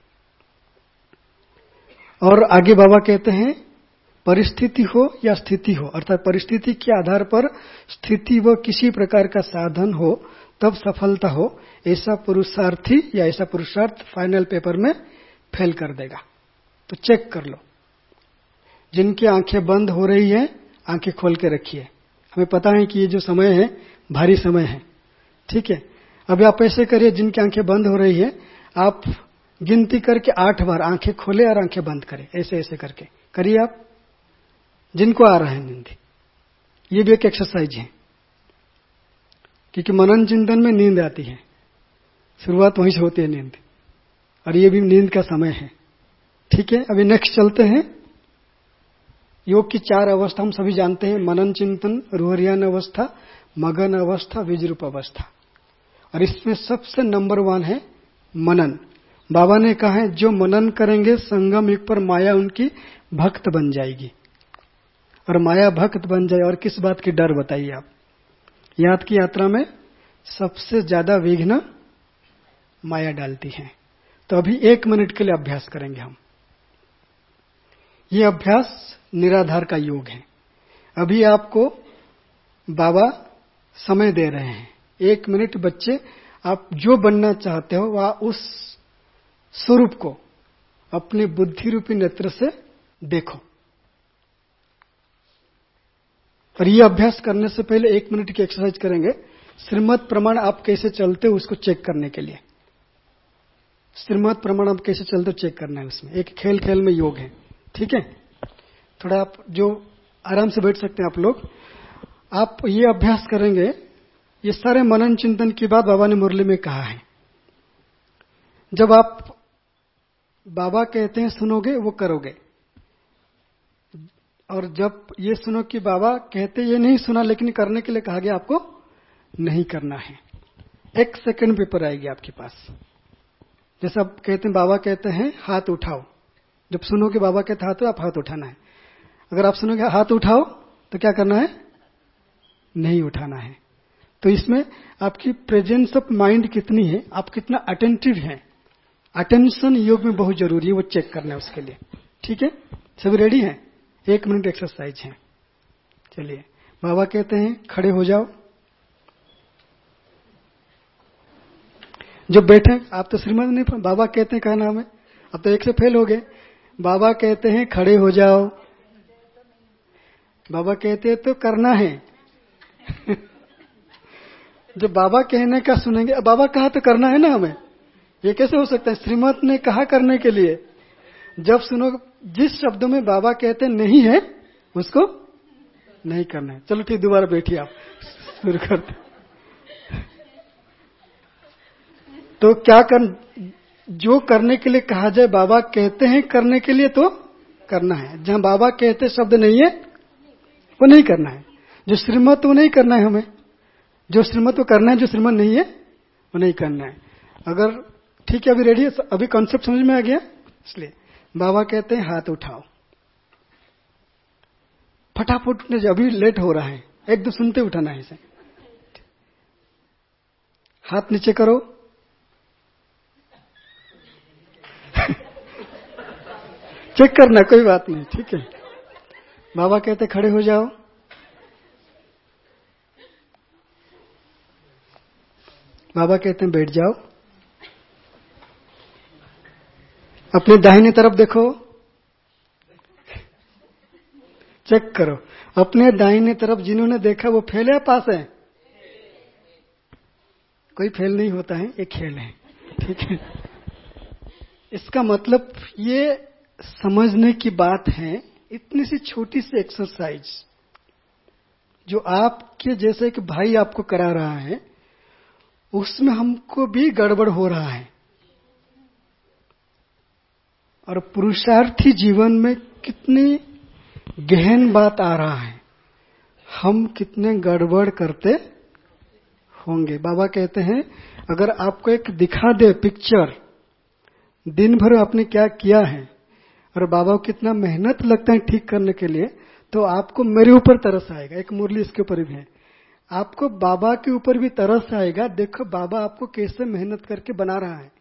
और आगे बाबा कहते हैं परिस्थिति हो या स्थिति हो, अर्थात परिस्थिति के आधार पर स्थिति व किसी प्रकार का साधन हो तब सफलता हो, ऐसा पुरुषार्थी या ऐसा पुरुषार्थ फाइनल पेपर में फेल कर देगा। तो चेक कर लो। जिनकी आंखें बंद हो रही है, आंखें खोल के रखिए। हमें पता है कि ये जो समय है भारी समय है, ठीक है। अभी आप ऐसे करिए, जिनकी आंखें बंद हो रही है आप गिनती करके आठ बार आंखें खोले और आंखें बंद करें, ऐसे ऐसे करके करिए आप। जिनको आ रहा है नींद, ये भी एक एक्सरसाइज है, क्योंकि मनन चिंतन में नींद आती है, शुरुआत वहीं से होती है नींद, और ये भी नींद का समय है। ठीक है, अभी नेक्स्ट चलते हैं। योग की चार अवस्था हम सभी जानते हैं, मनन चिंतन, रोहरियान अवस्था, मगन अवस्था, विजरूप अवस्था। और इसमें सबसे नंबर वन है मनन। बाबा ने कहा है जो मनन करेंगे संगम युग पर माया उनकी भक्त बन जाएगी। और माया भक्त बन जाए और किस बात की डर बताइए आप। याद की यात्रा में सबसे ज्यादा विघ्न माया डालती है। तो अभी एक मिनट के लिए अभ्यास करेंगे हम। ये अभ्यास निराधार का योग है। अभी आपको बाबा समय दे रहे हैं, एक मिनट बच्चे आप जो बनना चाहते हो वह उस स्वरूप को अपने बुद्धि रूपी नेत्र से देखो। और ये अभ्यास करने से पहले एक मिनट की एक्सरसाइज करेंगे। श्रीमद् प्रमाण आप कैसे चलते हो उसको चेक करने के लिए। श्रीमद् प्रमाण आप कैसे चलते हो चेक करना है। उसमें एक खेल खेल में योग है, ठीक है। थोड़ा आप जो आराम से बैठ सकते हैं आप लोग। आप ये अभ्यास करेंगे। ये सारे मनन चिंतन की बात बाबा ने मुरली में कहा है। जब आप बाबा कहते हैं सुनोगे वो करोगे। और जब ये सुनो कि बाबा कहते ये नहीं सुना लेकिन करने के लिए कहा गया आपको नहीं करना है। एक सेकंड पेपर आएगी आपके पास। जैसे आप कहते हैं बाबा कहते हैं हाथ उठाओ, जब सुनोगे बाबा कहते हाथ आप हाथ उठाना है। अगर आप सुनोगे हाथ उठाओ तो क्या करना है, नहीं उठाना है। तो इसमें आपकी प्रेजेंस ऑफ माइंड कितनी है, आप कितना अटेंटिव हैं। अटेंशन योग में बहुत जरूरी है, वो चेक करना है उसके लिए, ठीक है। सभी रेडी हैं? एक मिनट एक्सरसाइज है। चलिए, बाबा कहते हैं खड़े हो जाओ। जो बैठे आप तो श्रीमद् नहीं पढ़, बाबा कहते हैं क्या नाम है, अब तो एक से फेल हो गए। बाबा कहते हैं खड़े हो जाओ, बाबा कहते हैं तो करना है। जब बाबा कहने का सुनेंगे, अब बाबा कहा तो करना है ना हमें। ये कैसे हो सकता है, श्रीमद् ने कहा करने के लिए। जब सुनो जिस शब्दों में बाबा कहते नहीं है उसको नहीं करना है। चलो ठीक, दोबारा बैठिए, आप शुरू करते। तो क्या कर, जो करने के लिए कहा जाए बाबा कहते हैं करने के लिए तो करना है। जहां बाबा कहते शब्द नहीं है वो नहीं करना है। जो श्रीमद् वो नहीं करना है हमें, जो श्रीमद् वो करना है, जो श्रीमद् नहीं है वो नहीं करना है। अगर ठीक है, अभी रेडी है, अभी कॉन्सेप्ट समझ में आ गया। इसलिए बाबा कहते हैं हाथ उठाओ, फटाफट उठने, अभी लेट हो रहा है, एक दो सुनते उठाना है इसे। हाथ नीचे करो, चेक करना, कोई बात नहीं, ठीक है। बाबा कहते खड़े हो जाओ, बाबा कहते हैं बैठ जाओ। अपने दाहिने तरफ देखो, चेक करो अपने दाहिने तरफ। जिन्होंने देखा वो फेल है पास है? कोई फेल नहीं होता है, एक खेल है, ठीक है। इसका मतलब ये समझने की बात है। इतनी सी छोटी सी एक्सरसाइज जो आपके जैसे कि भाई आपको करा रहा है, उसमें हमको भी गड़बड़ हो रहा है। और पुरुषार्थी जीवन में कितनी गहन बात आ रहा है, हम कितने गड़बड़ करते होंगे। बाबा कहते हैं अगर आपको एक दिखा दे पिक्चर, दिन भर आपने क्या किया है और बाबा को कितना मेहनत लगता है ठीक करने के लिए, तो आपको मेरे ऊपर तरस आएगा। एक मुरली इसके ऊपर भी है, आपको बाबा के ऊपर भी तरस आएगा। देखो बाबा आपको कैसे मेहनत करके बना रहा है।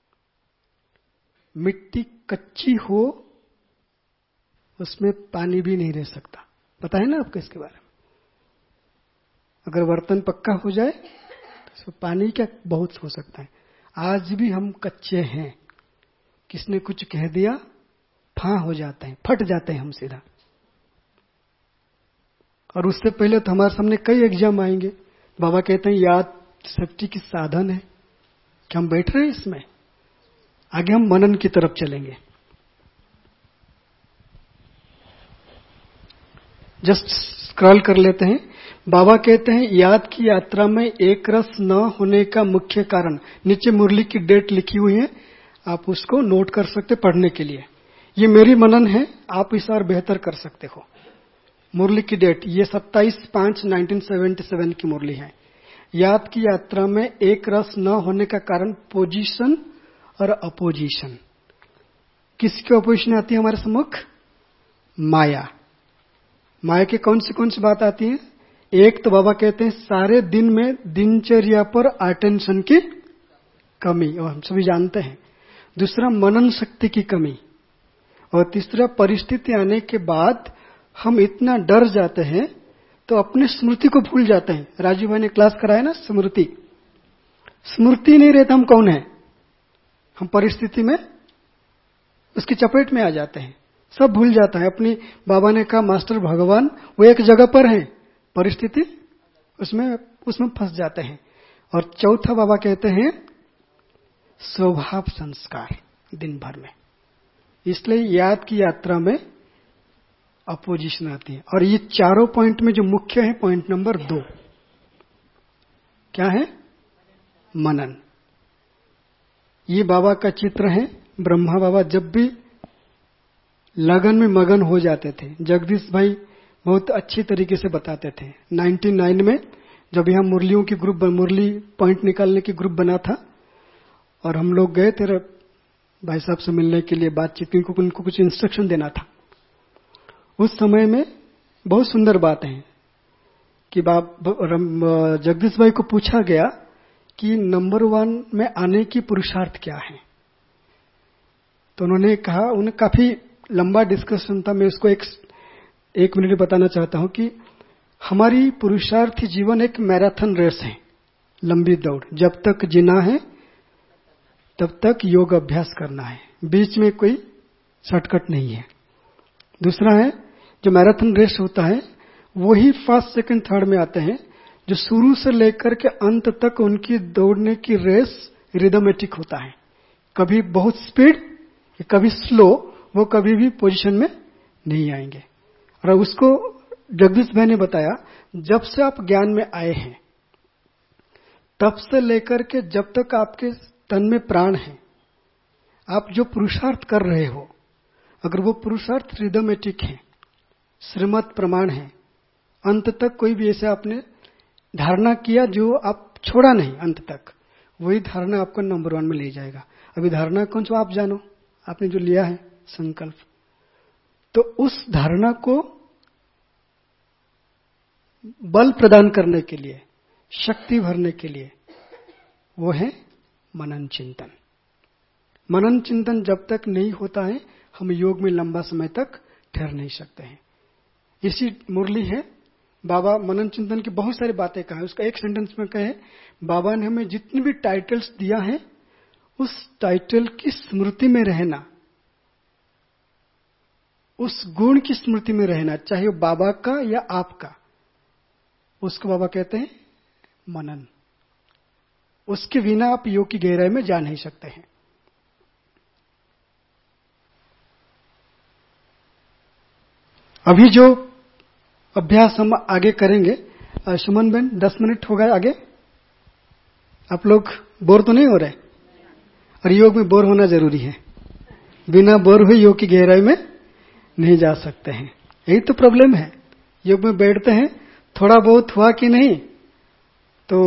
मिट्टी कच्ची हो उसमें पानी भी नहीं रह सकता, पता है ना आपको इसके बारे में। अगर बर्तन पक्का हो जाए तो उसमें पानी क्या बहुत हो सकता है। आज भी हम कच्चे हैं, किसने कुछ कह दिया फां हो जाते हैं, फट जाते हैं हम सीधा। और उससे पहले तो हमारे सामने कई एग्जाम आएंगे। बाबा कहते हैं याद शक्ति की साधन है कि हम बैठ रहे हैं इसमें। आगे हम मनन की तरफ चलेंगे। जस्ट स्क्रॉल कर लेते हैं। बाबा कहते हैं याद की यात्रा में एक रस न होने का मुख्य कारण, नीचे मुरली की डेट लिखी हुई है, आप उसको नोट कर सकते पढ़ने के लिए। ये मेरी मनन है, आप इसे और बेहतर कर सकते हो। मुरली की डेट ये सत्ताईस पांच नाइनटीन सेवेंटी सेवन की मुरली है। याद की यात्रा में एक रस न होने का कारण पोजीशन और अपोजिशन। किसकी अपोजिशन आती है हमारे सम्मुख? माया। माया की कौन सी कौन सी बात आती है? एक तो बाबा कहते हैं सारे दिन में दिनचर्या पर अटेंशन की कमी, और हम सभी जानते हैं। दूसरा मनन शक्ति की कमी, और तीसरा परिस्थिति आने के बाद हम इतना डर जाते हैं तो अपने स्मृति को भूल जाते हैं। राजीव भाई ने क्लास कराया ना, स्मृति। स्मृति नहीं रहता हम कौन है, हम परिस्थिति में उसकी चपेट में आ जाते हैं, सब भूल जाता है। अपनी बाबा ने कहा मास्टर भगवान वो एक जगह पर है, परिस्थिति उसमें उसमें फंस जाते हैं। और चौथा बाबा कहते हैं स्वभाव संस्कार दिन भर में। इसलिए याद की यात्रा में अपोजिशन आती है। और ये चारों पॉइंट में जो मुख्य है, पॉइंट नंबर दो क्या है? मनन। ये बाबा का चित्र है। ब्रह्मा बाबा जब भी लगन में मगन हो जाते थे, जगदीश भाई बहुत अच्छी तरीके से बताते थे। नाइन्टी नाइन में जब यहाँ मुरलियों की ग्रुप, मुरली पॉइंट निकालने की ग्रुप बना था, और हम लोग गए थे भाई साहब से मिलने के लिए, बातचीत की, उनको कुछ इंस्ट्रक्शन देना था। उस समय में बहुत सुंदर बात है कि बाप जगदीश भाई को पूछा गया कि नंबर वन में आने की पुरुषार्थ क्या है। तो उन्होंने कहा, उन्हें काफी लंबा डिस्कशन था, मैं उसको एक एक मिनट बताना चाहता हूं कि हमारी पुरुषार्थी जीवन एक मैराथन रेस है, लंबी दौड़। जब तक जीना है तब तक योग अभ्यास करना है, बीच में कोई शॉर्टकट नहीं है। दूसरा है, जो मैराथन रेस होता है वही फर्स्ट सेकंड थर्ड में आते हैं, जो शुरू से लेकर के अंत तक उनकी दौड़ने की रेस रिदमेटिक होता है। कभी बहुत स्पीड, कभी स्लो, वो कभी भी पोजीशन में नहीं आएंगे। और उसको जगदीश भाई ने बताया, जब से आप ज्ञान में आए हैं तब से लेकर के जब तक आपके तन में प्राण है, आप जो पुरुषार्थ कर रहे हो, अगर वो पुरुषार्थ रिदमेटिक है, श्रीमत प्रमाण है, अंत तक कोई भी ऐसे आपने धारणा किया जो आप छोड़ा नहीं अंत तक, वही धारणा आपको नंबर वन में ले जाएगा। अभी धारणा कौन सा आप जानो, आपने जो लिया है संकल्प, तो उस धारणा को बल प्रदान करने के लिए, शक्ति भरने के लिए, वो है मनन चिंतन। मनन चिंतन जब तक नहीं होता है, हम योग में लंबा समय तक ठहर नहीं सकते हैं। इसी मुरली है, बाबा मनन चिंतन की बहुत सारी बातें कहा है। उसका एक सेंटेंस में कहे, बाबा ने हमें जितनी भी टाइटल्स दिया है, उस टाइटल की स्मृति में रहना, उस गुण की स्मृति में रहना, चाहे वो बाबा का या आपका, उसको बाबा कहते हैं मनन। उसके बिना आप योग की गहराई में जा नहीं सकते हैं। अभी जो अभ्यास हम आगे करेंगे, सुमन बेन दस मिनट हो गए आगे, आप लोग बोर तो नहीं हो रहे? और योग में बोर होना जरूरी है, बिना बोर हुए योग की गहराई में नहीं जा सकते हैं। यही तो प्रॉब्लम है, योग में बैठते हैं, थोड़ा बहुत हुआ कि नहीं तो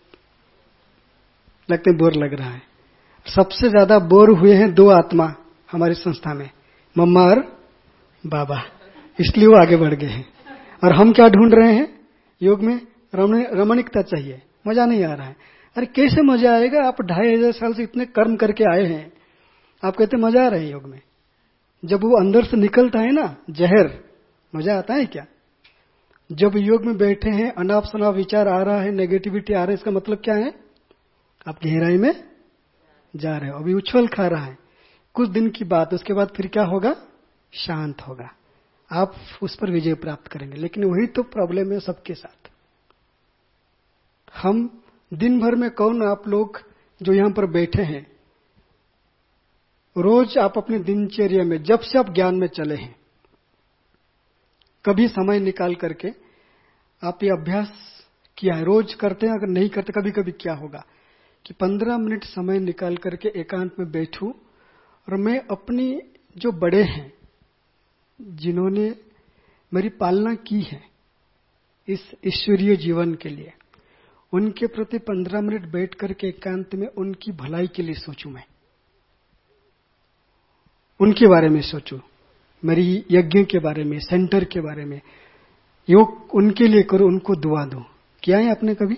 लगते बोर लग रहा है। सबसे ज्यादा बोर हुए हैं दो आत्मा हमारी संस्था में, मम्मा और बाबा, इसलिए वो आगे बढ़ गए हैं। और हम क्या ढूंढ रहे हैं योग में? रमणीकता चाहिए, मजा नहीं आ रहा है। अरे कैसे मजा आएगा? आप ढाई हजार साल से इतने कर्म करके आए हैं, आप कहते मजा आ रहा है योग में? जब वो अंदर से निकलता है ना जहर, मजा आता है क्या? जब योग में बैठे हैं, अनाप शनाप विचार आ रहा है, नेगेटिविटी आ रहा है, इसका मतलब क्या है? आप गहराई में जा रहे हो। अभी उछल खा रहा है, कुछ दिन की बात, उसके बाद फिर क्या होगा? शांत होगा, आप उस पर विजय प्राप्त करेंगे। लेकिन वही तो प्रॉब्लम है सबके साथ। हम दिन भर में, कौन आप लोग जो यहां पर बैठे हैं, रोज आप अपने दिनचर्या में, जब से आप ज्ञान में चले हैं, कभी समय निकाल करके आप ये अभ्यास किया है? रोज करते हैं? अगर नहीं करते, कभी कभी क्या होगा कि पंद्रह मिनट समय निकाल करके एकांत में बैठूं और मैं अपनी जो बड़े हैं, जिन्होंने मेरी पालना की है इस ईश्वरीय जीवन के लिए, उनके प्रति पंद्रह मिनट बैठ करके एकांत में उनकी भलाई के लिए सोचूं, मैं उनके बारे में सोचूं, मेरी यज्ञ के बारे में, सेंटर के बारे में, योग उनके लिए करूं, उनको दुआ दूं। किया है आपने कभी?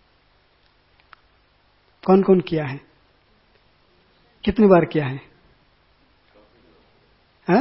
कौन कौन किया है? कितनी बार किया है? हा?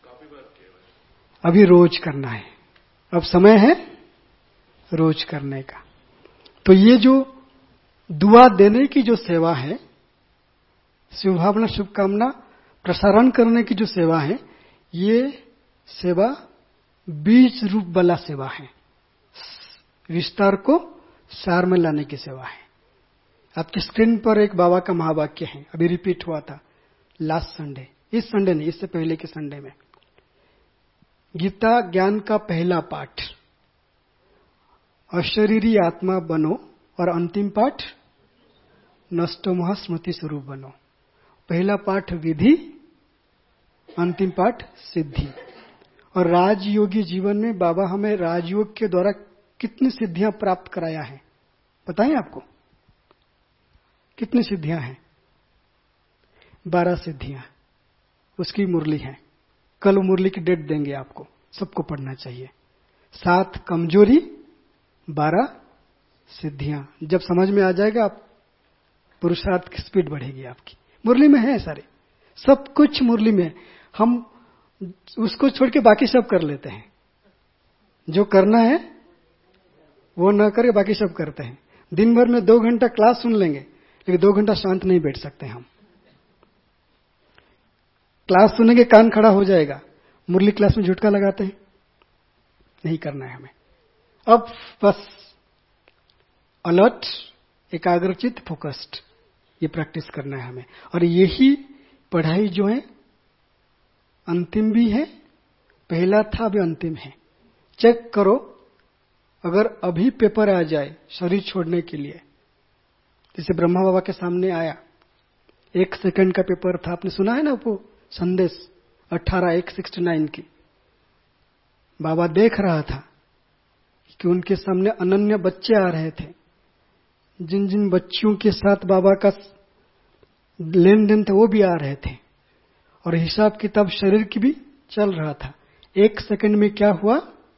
अभी रोज करना है, अब समय है रोज करने का। तो ये जो दुआ देने की जो सेवा है, शुभभावना शुभकामना प्रसारण करने की जो सेवा है, ये सेवा बीज रूप वाला सेवा है, विस्तार को सार में लाने की सेवा है। आपकी स्क्रीन पर एक बाबा का महावाक्य है, अभी रिपीट हुआ था लास्ट संडे, इस संडे नहीं, इससे पहले के संडे में। गीता ज्ञान का पहला पाठ, अशरीरी आत्मा बनो, और अंतिम पाठ नष्टोमोह स्मृति स्वरूप बनो। पहला पाठ विधि, अंतिम पाठ सिद्धि। और राजयोगी जीवन में बाबा हमें राजयोग के द्वारा कितनी सिद्धियां प्राप्त कराया है, पता है आपको? कितनी सिद्धियां हैं? बारह सिद्धियां, उसकी मुरली है। कल मुरली की डेट देंगे आपको, सबको पढ़ना चाहिए। सात कमजोरी, बारह सिद्धियां। जब समझ में आ जाएगा, आप पुरुषार्थ की स्पीड बढ़ेगी आपकी। मुरली में है सारे, सब कुछ मुरली में। हम उसको छोड़ के बाकी सब कर लेते हैं, जो करना है वो न करके बाकी सब करते हैं। दिन भर में दो घंटा क्लास सुन लेंगे, लेकिन दो घंटा शांत नहीं बैठ सकते हम। क्लास सुनेंगे, कान खड़ा हो जाएगा, मुरली क्लास में झुटका लगाते हैं, नहीं करना है हमें। अब बस अलर्ट, एकाग्रचित, फोकस्ड, ये प्रैक्टिस करना है हमें। और यही पढ़ाई जो है अंतिम भी है, पहला था अभी अंतिम है। चेक करो, अगर अभी पेपर आ जाए शरीर छोड़ने के लिए, जैसे ब्रह्मा बाबा के सामने आया, एक सेकंड का पेपर था, आपने सुना है ना वो संदेश अठारह एक सिक्सटी नाइन की। बाबा देख रहा था कि उनके सामने अनन्य बच्चे आ रहे थे, जिन जिन बच्चियों के साथ बाबा का लेन देन था वो भी आ रहे थे, और हिसाब किताब शरीर की भी चल रहा था। एक सेकंड में क्या हुआ,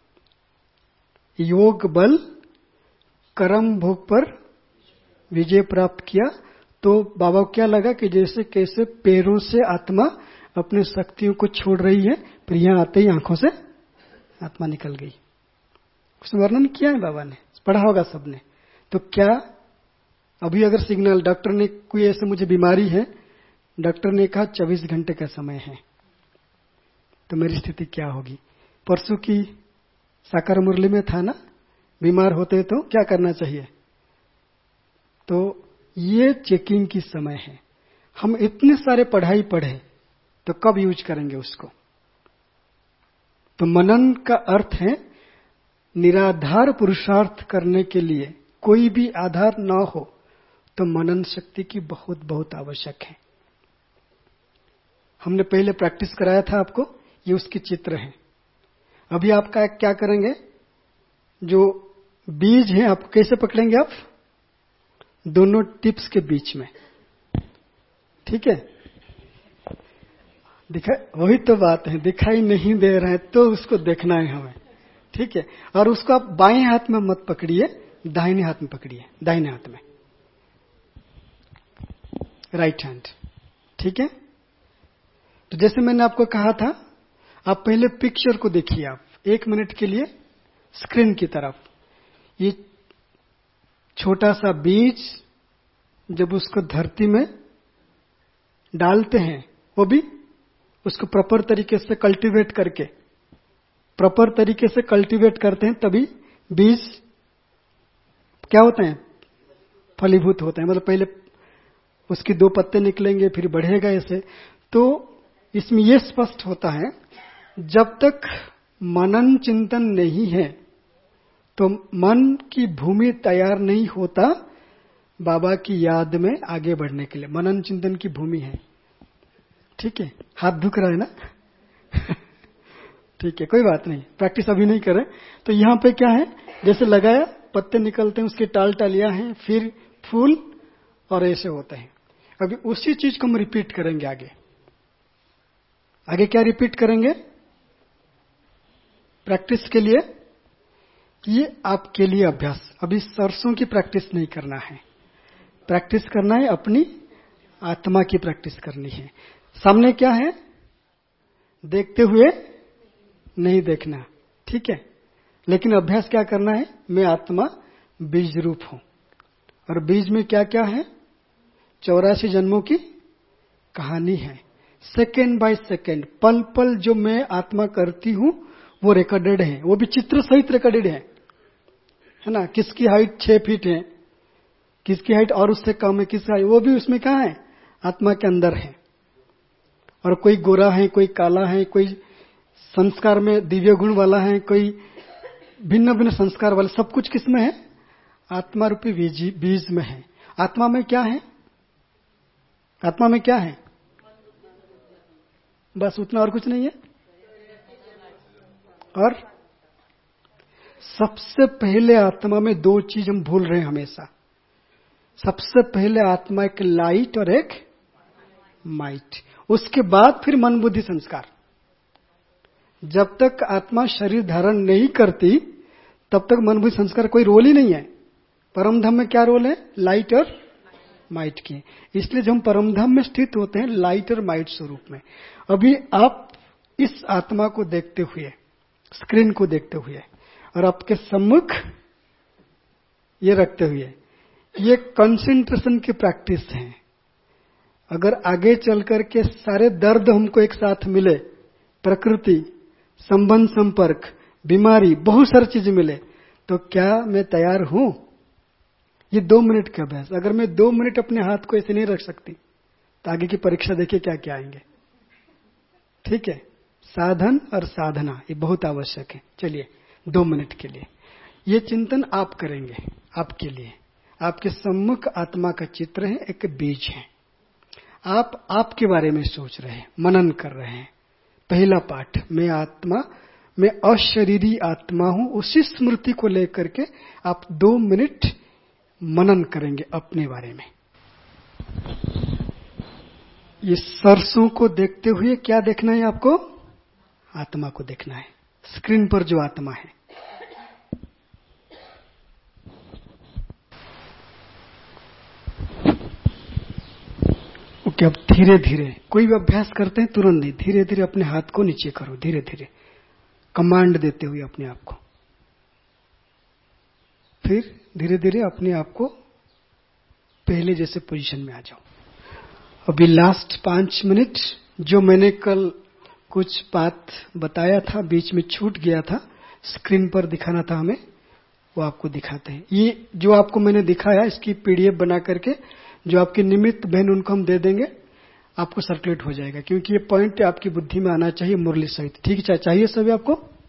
योग बल कर्म भोग पर विजय प्राप्त किया। तो बाबा को क्या लगा कि जैसे कैसे पैरों से आत्मा अपने शक्तियों को छोड़ रही है, फिर यहां आते ही आंखों से आत्मा निकल गई। उसने वर्णन किया है बाबा ने, पढ़ा होगा सबने। तो क्या अभी अगर सिग्नल, डॉक्टर ने कोई ऐसे मुझे बीमारी है, डॉक्टर ने कहा चौबीस घंटे का समय है, तो मेरी स्थिति क्या होगी? परसों की साकार मुरली में था ना, बीमार होते तो क्या करना चाहिए? तो ये चेकिंग की समय है। हम इतने सारे पढ़ाई पढ़े तो कब यूज करेंगे उसको? तो मनन का अर्थ है निराधार पुरुषार्थ करने के लिए कोई भी आधार ना हो तो मनन शक्ति की बहुत बहुत आवश्यक है। हमने पहले प्रैक्टिस कराया था आपको, ये उसके चित्र हैं। अभी आपका क्या करेंगे, जो बीज है आप कैसे पकड़ेंगे? आप दोनों टिप्स के बीच में, ठीक है? दिखाई, वही तो बात है, दिखाई नहीं दे रहा है तो उसको देखना है हमें, ठीक है? और उसको आप बाएं हाथ में मत पकड़िए, दाहिने हाथ में पकड़िए, दाहिने हाथ में, राइट हैंड, ठीक है? तो जैसे मैंने आपको कहा था, आप पहले पिक्चर को देखिए, आप एक मिनट के लिए स्क्रीन की तरफ। ये छोटा सा बीज जब उसको धरती में डालते हैं, वो भी उसको प्रॉपर तरीके से कल्टीवेट करके, प्रॉपर तरीके से कल्टीवेट करते हैं, तभी बीज क्या होते हैं? फलीभूत होते हैं। मतलब पहले उसकी दो पत्ते निकलेंगे, फिर बढ़ेगा ऐसे। तो इसमें यह स्पष्ट होता है, जब तक मनन चिंतन नहीं है तो मन की भूमि तैयार नहीं होता बाबा की याद में आगे बढ़ने के लिए। मनन चिंतन की भूमि है। ठीक है, हाथ दुख रहा है ना? ठीक है, कोई बात नहीं, प्रैक्टिस अभी नहीं करें। तो यहाँ पे क्या है, जैसे लगाया, पत्ते निकलते हैं, उसके टाल टालियां हैं, फिर फूल और ऐसे होते हैं। अभी उसी चीज को हम रिपीट करेंगे आगे। आगे क्या रिपीट करेंगे प्रैक्टिस के लिए? ये आपके लिए अभ्यास। अभी सरसों की प्रैक्टिस नहीं करना है, प्रैक्टिस करना है अपनी आत्मा की प्रैक्टिस करनी है। सामने क्या है, देखते हुए नहीं देखना, ठीक है। लेकिन अभ्यास क्या करना है, मैं आत्मा बीज रूप हूं, और बीज में क्या क्या है, चौरासी जन्मों की कहानी है। सेकेंड बाय सेकेंड, पल पल जो मैं आत्मा करती हूं वो रिकॉर्डेड है, वो भी चित्र सहित रिकॉर्डेड है, है ना। किसकी हाइट छह फीट है, किसकी हाइट और उससे कम है, किसकी हाइट, वो भी उसमें कहाँ है, आत्मा के अंदर है। और कोई गोरा है, कोई काला है, कोई संस्कार में दिव्य गुण वाला है, कोई भिन्न भिन्न संस्कार वाले, सब कुछ किसमें है, आत्मा रूपी बीज, बीज में है। आत्मा में क्या है, आत्मा में क्या है, बस उतना, और कुछ नहीं है। और सबसे पहले आत्मा में दो चीज हम भूल रहे हैं हमेशा। सबसे पहले आत्मा एक लाइट और एक माइट, उसके बाद फिर मन बुद्धि संस्कार। जब तक आत्मा शरीर धारण नहीं करती तब तक मन बुद्धि संस्कार कोई रोल ही नहीं है। परम धाम में क्या रोल है, लाइट और माइट की। इसलिए जब हम परम धाम में स्थित होते हैं लाइट और माइट स्वरूप में। अभी आप इस आत्मा को देखते हुए, स्क्रीन को देखते हुए और आपके सम्मुख ये रखते हुए, ये कंसंट्रेशन की प्रैक्टिस है। अगर आगे चल करके सारे दर्द हमको एक साथ मिले, प्रकृति, संबंध, संपर्क, बीमारी, बहुत सारी चीजें मिले, तो क्या मैं तैयार हूं? ये दो मिनट का अभ्यास। अगर मैं दो मिनट अपने हाथ को ऐसे नहीं रख सकती तो आगे की परीक्षा देखिए क्या क्या आएंगे। ठीक है, साधन और साधना ये बहुत आवश्यक है। चलिए दो मिनट के लिए ये चिंतन आप करेंगे, आपके लिए। आपके सम्मुख आत्मा का चित्र है, एक बीज है। आप आपके बारे में सोच रहे हैं, मनन कर रहे हैं। पहला पाठ, मैं आत्मा, मैं अशरीरी आत्मा हूं, उसी स्मृति को लेकर के आप दो मिनट मनन करेंगे अपने बारे में। ये सरसों को देखते हुए क्या देखना है आपको? आत्मा को देखना है, स्क्रीन पर जो आत्मा है। ओके, अब धीरे धीरे, कोई भी अभ्यास करते हैं तुरंत नहीं, धीरे धीरे अपने हाथ को नीचे करो, धीरे धीरे कमांड देते हुए अपने आप को। फिर धीरे धीरे अपने आप को पहले जैसे पोजीशन में आ जाओ। अभी लास्ट पांच मिनट जो मैंने कल कुछ बात बताया था, बीच में छूट गया था, स्क्रीन पर दिखाना था हमें, वो आपको दिखाते हैं। ये जो आपको मैंने दिखाया इसकी पीडीएफ बना करके जो आपके निमित्त बहन उनको हम दे देंगे, आपको सर्कुलेट हो जाएगा, क्योंकि ये पॉइंट आपकी बुद्धि में आना चाहिए मुरली सहित। ठीक है, चाहिए सभी आपको।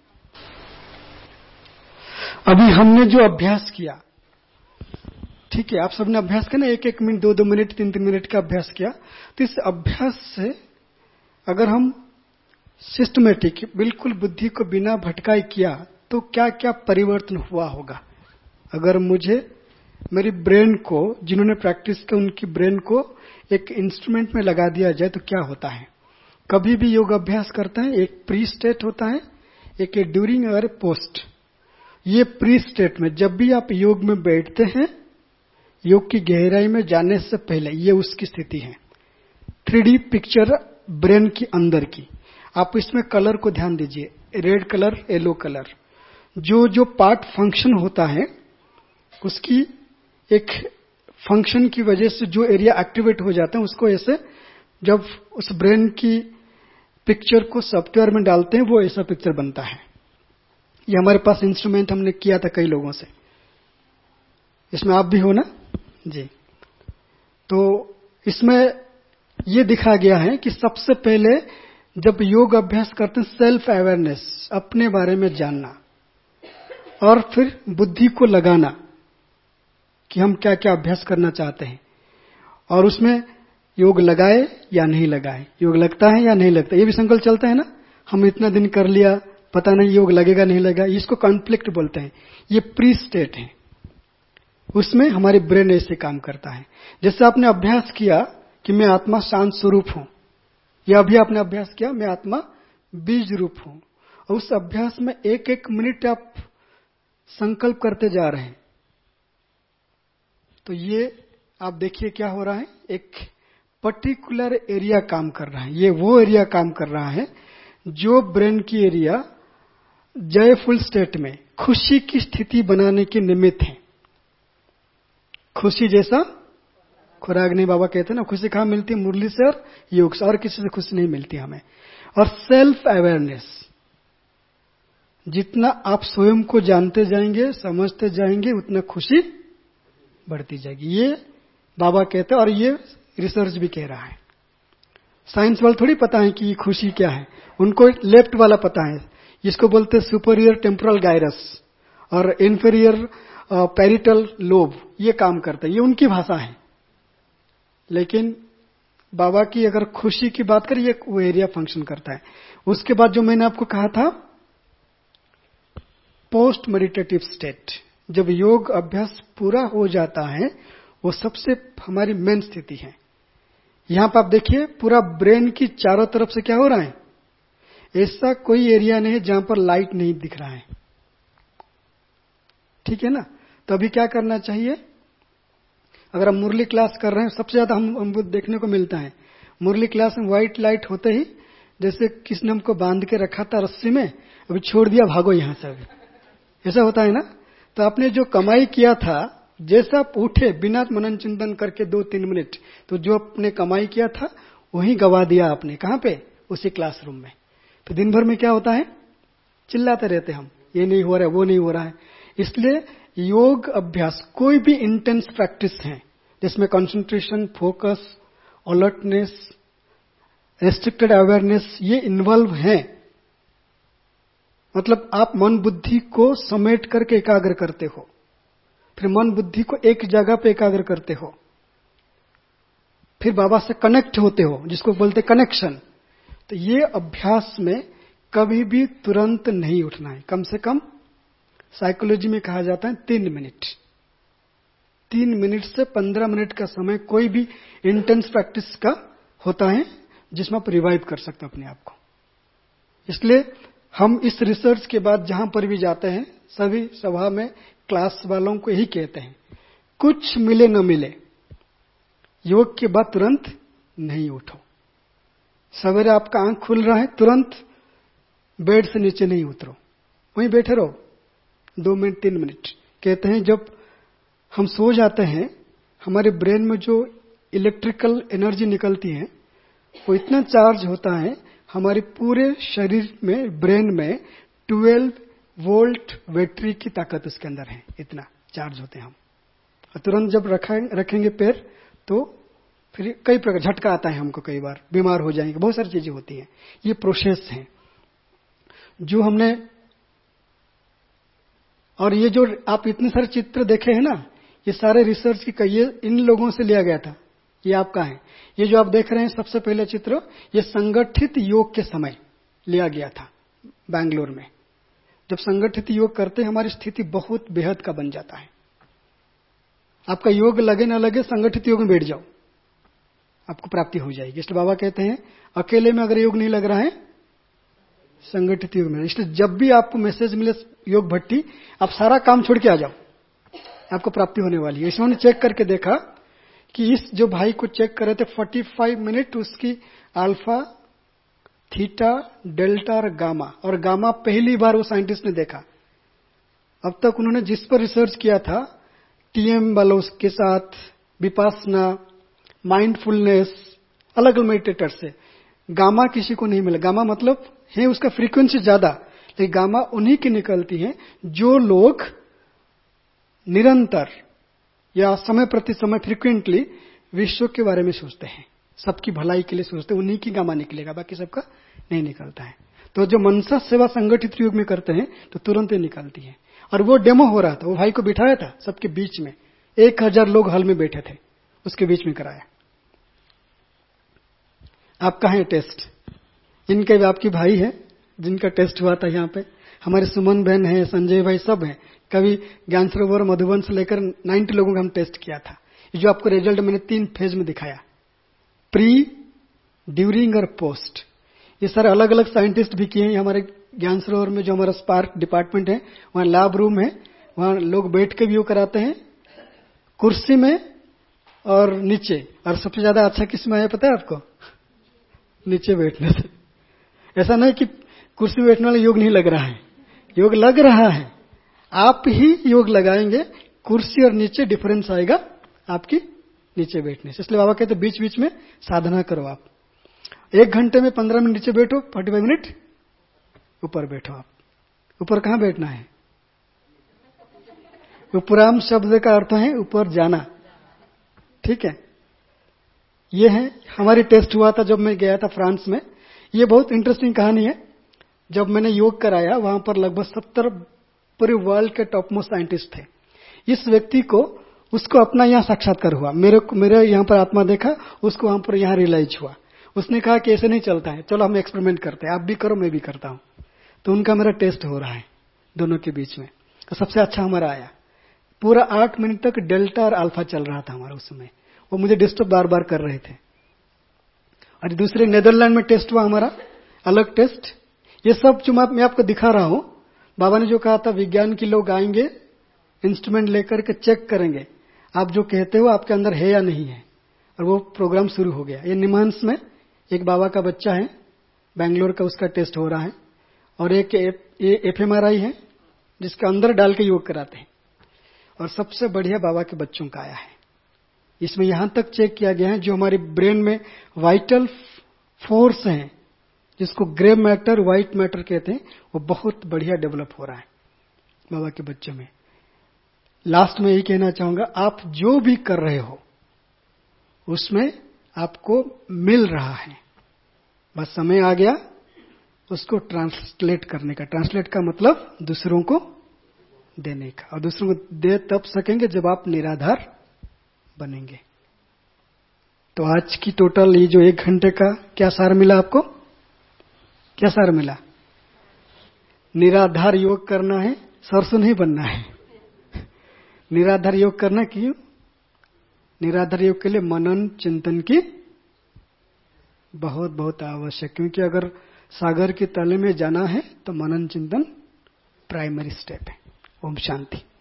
अभी हमने जो अभ्यास किया, ठीक है, आप सबने अभ्यास किया ना, एक एक मिनट, दो दो मिनट, तीन तीन मिनट का अभ्यास किया। तो इस अभ्यास से अगर हम सिस्टमेटिक, बिल्कुल बुद्धि को बिना भटकाए किया तो क्या क्या परिवर्तन हुआ होगा। अगर मुझे मेरी ब्रेन को, जिन्होंने प्रैक्टिस किया उनकी ब्रेन को एक इंस्ट्रूमेंट में लगा दिया जाए तो क्या होता है। कभी भी योग अभ्यास करते हैं, एक प्री स्टेट होता है, एक ड्यूरिंग और पोस्ट। ये प्री स्टेट में जब भी आप योग में बैठते हैं, योग की गहराई में जाने से पहले, ये उसकी स्थिति है। थ्री डी पिक्चर ब्रेन की अंदर की। आप इसमें कलर को ध्यान दीजिए, रेड कलर, येलो कलर, जो जो पार्ट फंक्शन होता है उसकी एक फंक्शन की वजह से जो एरिया एक्टिवेट हो जाता है उसको ऐसे, जब उस ब्रेन की पिक्चर को सॉफ्टवेयर में डालते हैं वो ऐसा पिक्चर बनता है। ये हमारे पास इंस्ट्रूमेंट हमने किया था कई लोगों से, इसमें आप भी हो ना जी। तो इसमें ये दिखा गया है कि सबसे पहले जब योग अभ्यास करते हैं, सेल्फ अवेयरनेस, अपने बारे में जानना, और फिर बुद्धि को लगाना कि हम क्या क्या अभ्यास करना चाहते हैं। और उसमें योग लगाए या नहीं लगाए, योग लगता है या नहीं लगता, ये भी संकल्प चलता है ना। हम इतना दिन कर लिया, पता नहीं योग लगेगा नहीं लगेगा, इसको कॉन्फ्लिक्ट बोलते हैं। ये प्री स्टेट है, उसमें हमारी ब्रेन ऐसे काम करता है। जैसे आपने अभ्यास किया कि मैं आत्मा शांत स्वरूप हूं, या अभी आपने अभ्यास किया मैं आत्मा बीज रूप हूं, और उस अभ्यास में एक एक मिनट आप संकल्प करते जा रहे हैं, तो ये आप देखिए क्या हो रहा है, एक पर्टिकुलर एरिया काम कर रहा है। ये वो एरिया काम कर रहा है जो ब्रेन की एरिया जयफुल स्टेट में खुशी की स्थिति बनाने के निमित्त है। खुशी जैसा खुराक नहीं, बाबा कहते हैं ना, खुशी कहां मिलती है, मुरली से और योग से, और किसी से खुशी नहीं मिलती हमें। और सेल्फ अवेयरनेस, जितना आप स्वयं को जानते जाएंगे, समझते जाएंगे, उतना खुशी बढ़ती जाएगी। ये बाबा कहते हैं, और ये रिसर्च भी कह रहा है। साइंस वाले थोड़ी पता है कि खुशी क्या है, उनको लेफ्ट वाला पता है, इसको बोलते हैं सुपीरियर टेम्पोरल गायरस और इंफीरियर पेरिटल लोब, ये काम करता है, ये उनकी भाषा है। लेकिन बाबा की अगर खुशी की बात करें, ये वो एरिया फंक्शन करता है। उसके बाद जो मैंने आपको कहा था पोस्ट मेडिटेटिव स्टेट, जब योग अभ्यास पूरा हो जाता है, वो सबसे हमारी मेन स्थिति है। यहां पर आप देखिए पूरा ब्रेन की चारों तरफ से क्या हो रहा है, ऐसा कोई एरिया नहीं है जहां पर लाइट नहीं दिख रहा है, ठीक है ना। तो अभी क्या करना चाहिए, अगर हम मुरली क्लास कर रहे हैं, सबसे ज्यादा हम हमको देखने को मिलता है मुरली क्लास में व्हाइट लाइट होते ही, जैसे किसने हमको बांध के रखा था रस्सी में, अभी छोड़ दिया, भागो यहां से, अभी ऐसा होता है ना। तो आपने जो कमाई किया था, जैसा आप उठे बिना मनन चिंतन करके दो तीन मिनट, तो जो आपने कमाई किया था वही गवा दिया आपने, कहां पे, उसी क्लासरूम में। तो दिन भर में क्या होता है, चिल्लाते रहते हम, ये नहीं हो रहा है, वो नहीं हो रहा है। इसलिए योग अभ्यास कोई भी इंटेंस प्रैक्टिस है जिसमें concentration, focus, alertness, restricted awareness ये इन्वॉल्व है, मतलब आप मन बुद्धि को समेट करके एकाग्र करते हो, फिर मन बुद्धि को एक जगह पे एकाग्र करते हो, फिर बाबा से कनेक्ट होते हो, जिसको बोलते कनेक्शन। तो ये अभ्यास में कभी भी तुरंत नहीं उठना है, कम से कम साइकोलॉजी में कहा जाता है तीन मिनट तीन मिनट से पंद्रह मिनट का समय कोई भी इंटेंस प्रैक्टिस का होता है जिसमें आप रिवाइव कर सकते हो अपने आप को। इसलिए हम इस रिसर्च के बाद जहां पर भी जाते हैं, सभी सभा में क्लास वालों को यही कहते हैं, कुछ मिले न मिले, योग के बाद तुरंत नहीं उठो। सवेरे आपका आंख खुल रहा है, तुरंत बेड से नीचे नहीं उतरो, वहीं बैठे रहो दो मिनट तीन मिनट। कहते हैं जब हम सो जाते हैं, हमारे ब्रेन में जो इलेक्ट्रिकल एनर्जी निकलती है वो इतना चार्ज होता है, हमारे पूरे शरीर में, ब्रेन में ट्वेल्व वोल्ट बैटरी की ताकत उसके अंदर है, इतना चार्ज होते हैं हम। और तुरंत जब रखेंगे पैर तो फिर कई प्रकार झटका आता है हमको, कई बार बीमार हो जाएंगे, बहुत सारी चीजें होती हैं। ये प्रोसेस है जो हमने, और ये जो आप इतने सारे चित्र देखे हैं ना, ये सारे रिसर्च की कई इन लोगों से लिया गया था। ये आपका है, ये जो आप देख रहे हैं सबसे पहले चित्र, ये संगठित योग के समय लिया गया था बैंगलोर में। जब संगठित योग करते हैं, हमारी स्थिति बहुत बेहद का बन जाता है। आपका योग लगे ना लगे, संगठित योग में बैठ जाओ, आपको प्राप्ति हो जाएगी। इसलिए बाबा कहते हैं अकेले में अगर योग नहीं लग रहा है, संगठित योग में। इसलिए जब भी आपको मैसेज मिले योग भट्टी, आप सारा काम छोड़ के आ जाओ, आपको प्राप्ति होने वाली है। इसमें चेक करके देखा कि इस जो भाई को चेक कर रहे थे पैंतालीस मिनट, उसकी अल्फा, थीटा, डेल्टा और गामा, और गामा पहली बार वो साइंटिस्ट ने देखा। अब तक उन्होंने जिस पर रिसर्च किया था, टीएम वालों के साथ, विपासना, माइंडफुलनेस, अलग अलग मेडिटेटर से, गामा किसी को नहीं मिला। गामा मतलब है उसका फ्रीक्वेंसी ज्यादा, लेकिन गामा उन्हीं की निकलती है जो लोग निरंतर या समय प्रति समय फ्रीक्वेंटली विश्व के बारे में सोचते हैं, सबकी भलाई के लिए सोचते हैं, उन्हीं की गामा निकलेगा, बाकी सबका नहीं निकलता है। तो जो मनसा सेवा संगठित योग में करते हैं तो तुरंत ही निकलती है। और वो डेमो हो रहा था, वो भाई को बिठाया था सबके बीच में, एक हजार लोग हॉल में बैठे थे, उसके बीच में कराया। आपका है टेस्ट, इनके भी आपकी भाई है जिनका टेस्ट हुआ था यहाँ पे, हमारे सुमन बहन है, संजय भाई सब हैं। कभी ज्ञान सरोवर मधुबन से लेकर नब्बे लोगों का हम टेस्ट किया था। ये जो आपको रिजल्ट मैंने तीन फेज में दिखाया, प्री, ड्यूरिंग और पोस्ट, ये सारे अलग अलग साइंटिस्ट भी किए हैं। हमारे ज्ञान सरोवर में जो हमारा स्पार्क डिपार्टमेंट है, वहां लैब रूम है, वहां लोग बैठ के भी वो कराते हैं, कुर्सी में और नीचे। और सबसे ज्यादा अच्छा किस में आया पता है आपको? नीचे बैठने से। ऐसा नहीं कि कुर्सी में बैठने वाला योग नहीं लग रहा है, योग लग रहा है, आप ही योग लगाएंगे। कुर्सी और नीचे डिफरेंस आएगा आपकी नीचे बैठने से। इसलिए बाबा कहते बीच बीच में साधना करो। आप एक घंटे में पंद्रह मिनट नीचे बैठो, फोर्टी फाइव मिनट ऊपर बैठो। आप ऊपर कहां बैठना है? उपराम शब्द का अर्थ है ऊपर जाना, ठीक है। ये है हमारी टेस्ट हुआ था जब मैं गया था फ्रांस में। ये बहुत इंटरेस्टिंग कहानी है। जब मैंने योग कराया वहां पर लगभग सत्तर पूरे वर्ल्ड के टॉप मोस्ट साइंटिस्ट थे। इस व्यक्ति को उसको अपना यहाँ साक्षात्कार हुआ, मेरे मेरे यहाँ पर आत्मा देखा, उसको वहां पर यहाँ रियलाइज हुआ। उसने कहा कि ऐसे नहीं चलता है, चलो हम एक्सपेरिमेंट करते हैं, आप भी करो मैं भी करता हूं। तो उनका मेरा टेस्ट हो रहा है दोनों के बीच में, तो सबसे अच्छा हमारा आया। पूरा आठ मिनट तक डेल्टा और अल्फा चल रहा था हमारा उस समय। वो मुझे डिस्टर्ब बार बार कर रहे थे। और दूसरे नेदरलैंड में टेस्ट हुआ हमारा, अलग टेस्ट। ये सब जो मैं आपको दिखा रहा हूं, बाबा ने जो कहा था विज्ञान के लोग आएंगे, इंस्ट्रूमेंट लेकर के चेक करेंगे आप जो कहते हो आपके अंदर है या नहीं है। और वो प्रोग्राम शुरू हो गया। ये निमांस में एक बाबा का बच्चा है, बेंगलोर का, उसका टेस्ट हो रहा है। और एक एफ एम आर आई है जिसके अंदर डाल के योग कराते हैं। और सबसे बढ़िया बाबा के बच्चों का आया है। इसमें यहां तक चेक किया गया है जो हमारी ब्रेन में वाइटल फोर्स है, जिसको ग्रे मैटर व्हाइट मैटर कहते हैं, वो बहुत बढ़िया डेवलप हो रहा है बाबा के बच्चों में। लास्ट में यही कहना चाहूंगा, आप जो भी कर रहे हो उसमें आपको मिल रहा है, बस समय आ गया उसको ट्रांसलेट करने का। ट्रांसलेट का मतलब दूसरों को देने का, और दूसरों को दे तब सकेंगे जब आप निराधार बनेंगे। तो आज की टोटल ये जो एक घंटे का क्या सार मिला आपको? क्या सार मिला? निराधार योग करना है, सरसों नहीं बनना है। निराधार योग करना क्यों? निराधार योग के लिए मनन चिंतन की बहुत बहुत आवश्यक, क्योंकि अगर सागर के तले में जाना है तो मनन चिंतन प्राइमरी स्टेप है। ओम शांति।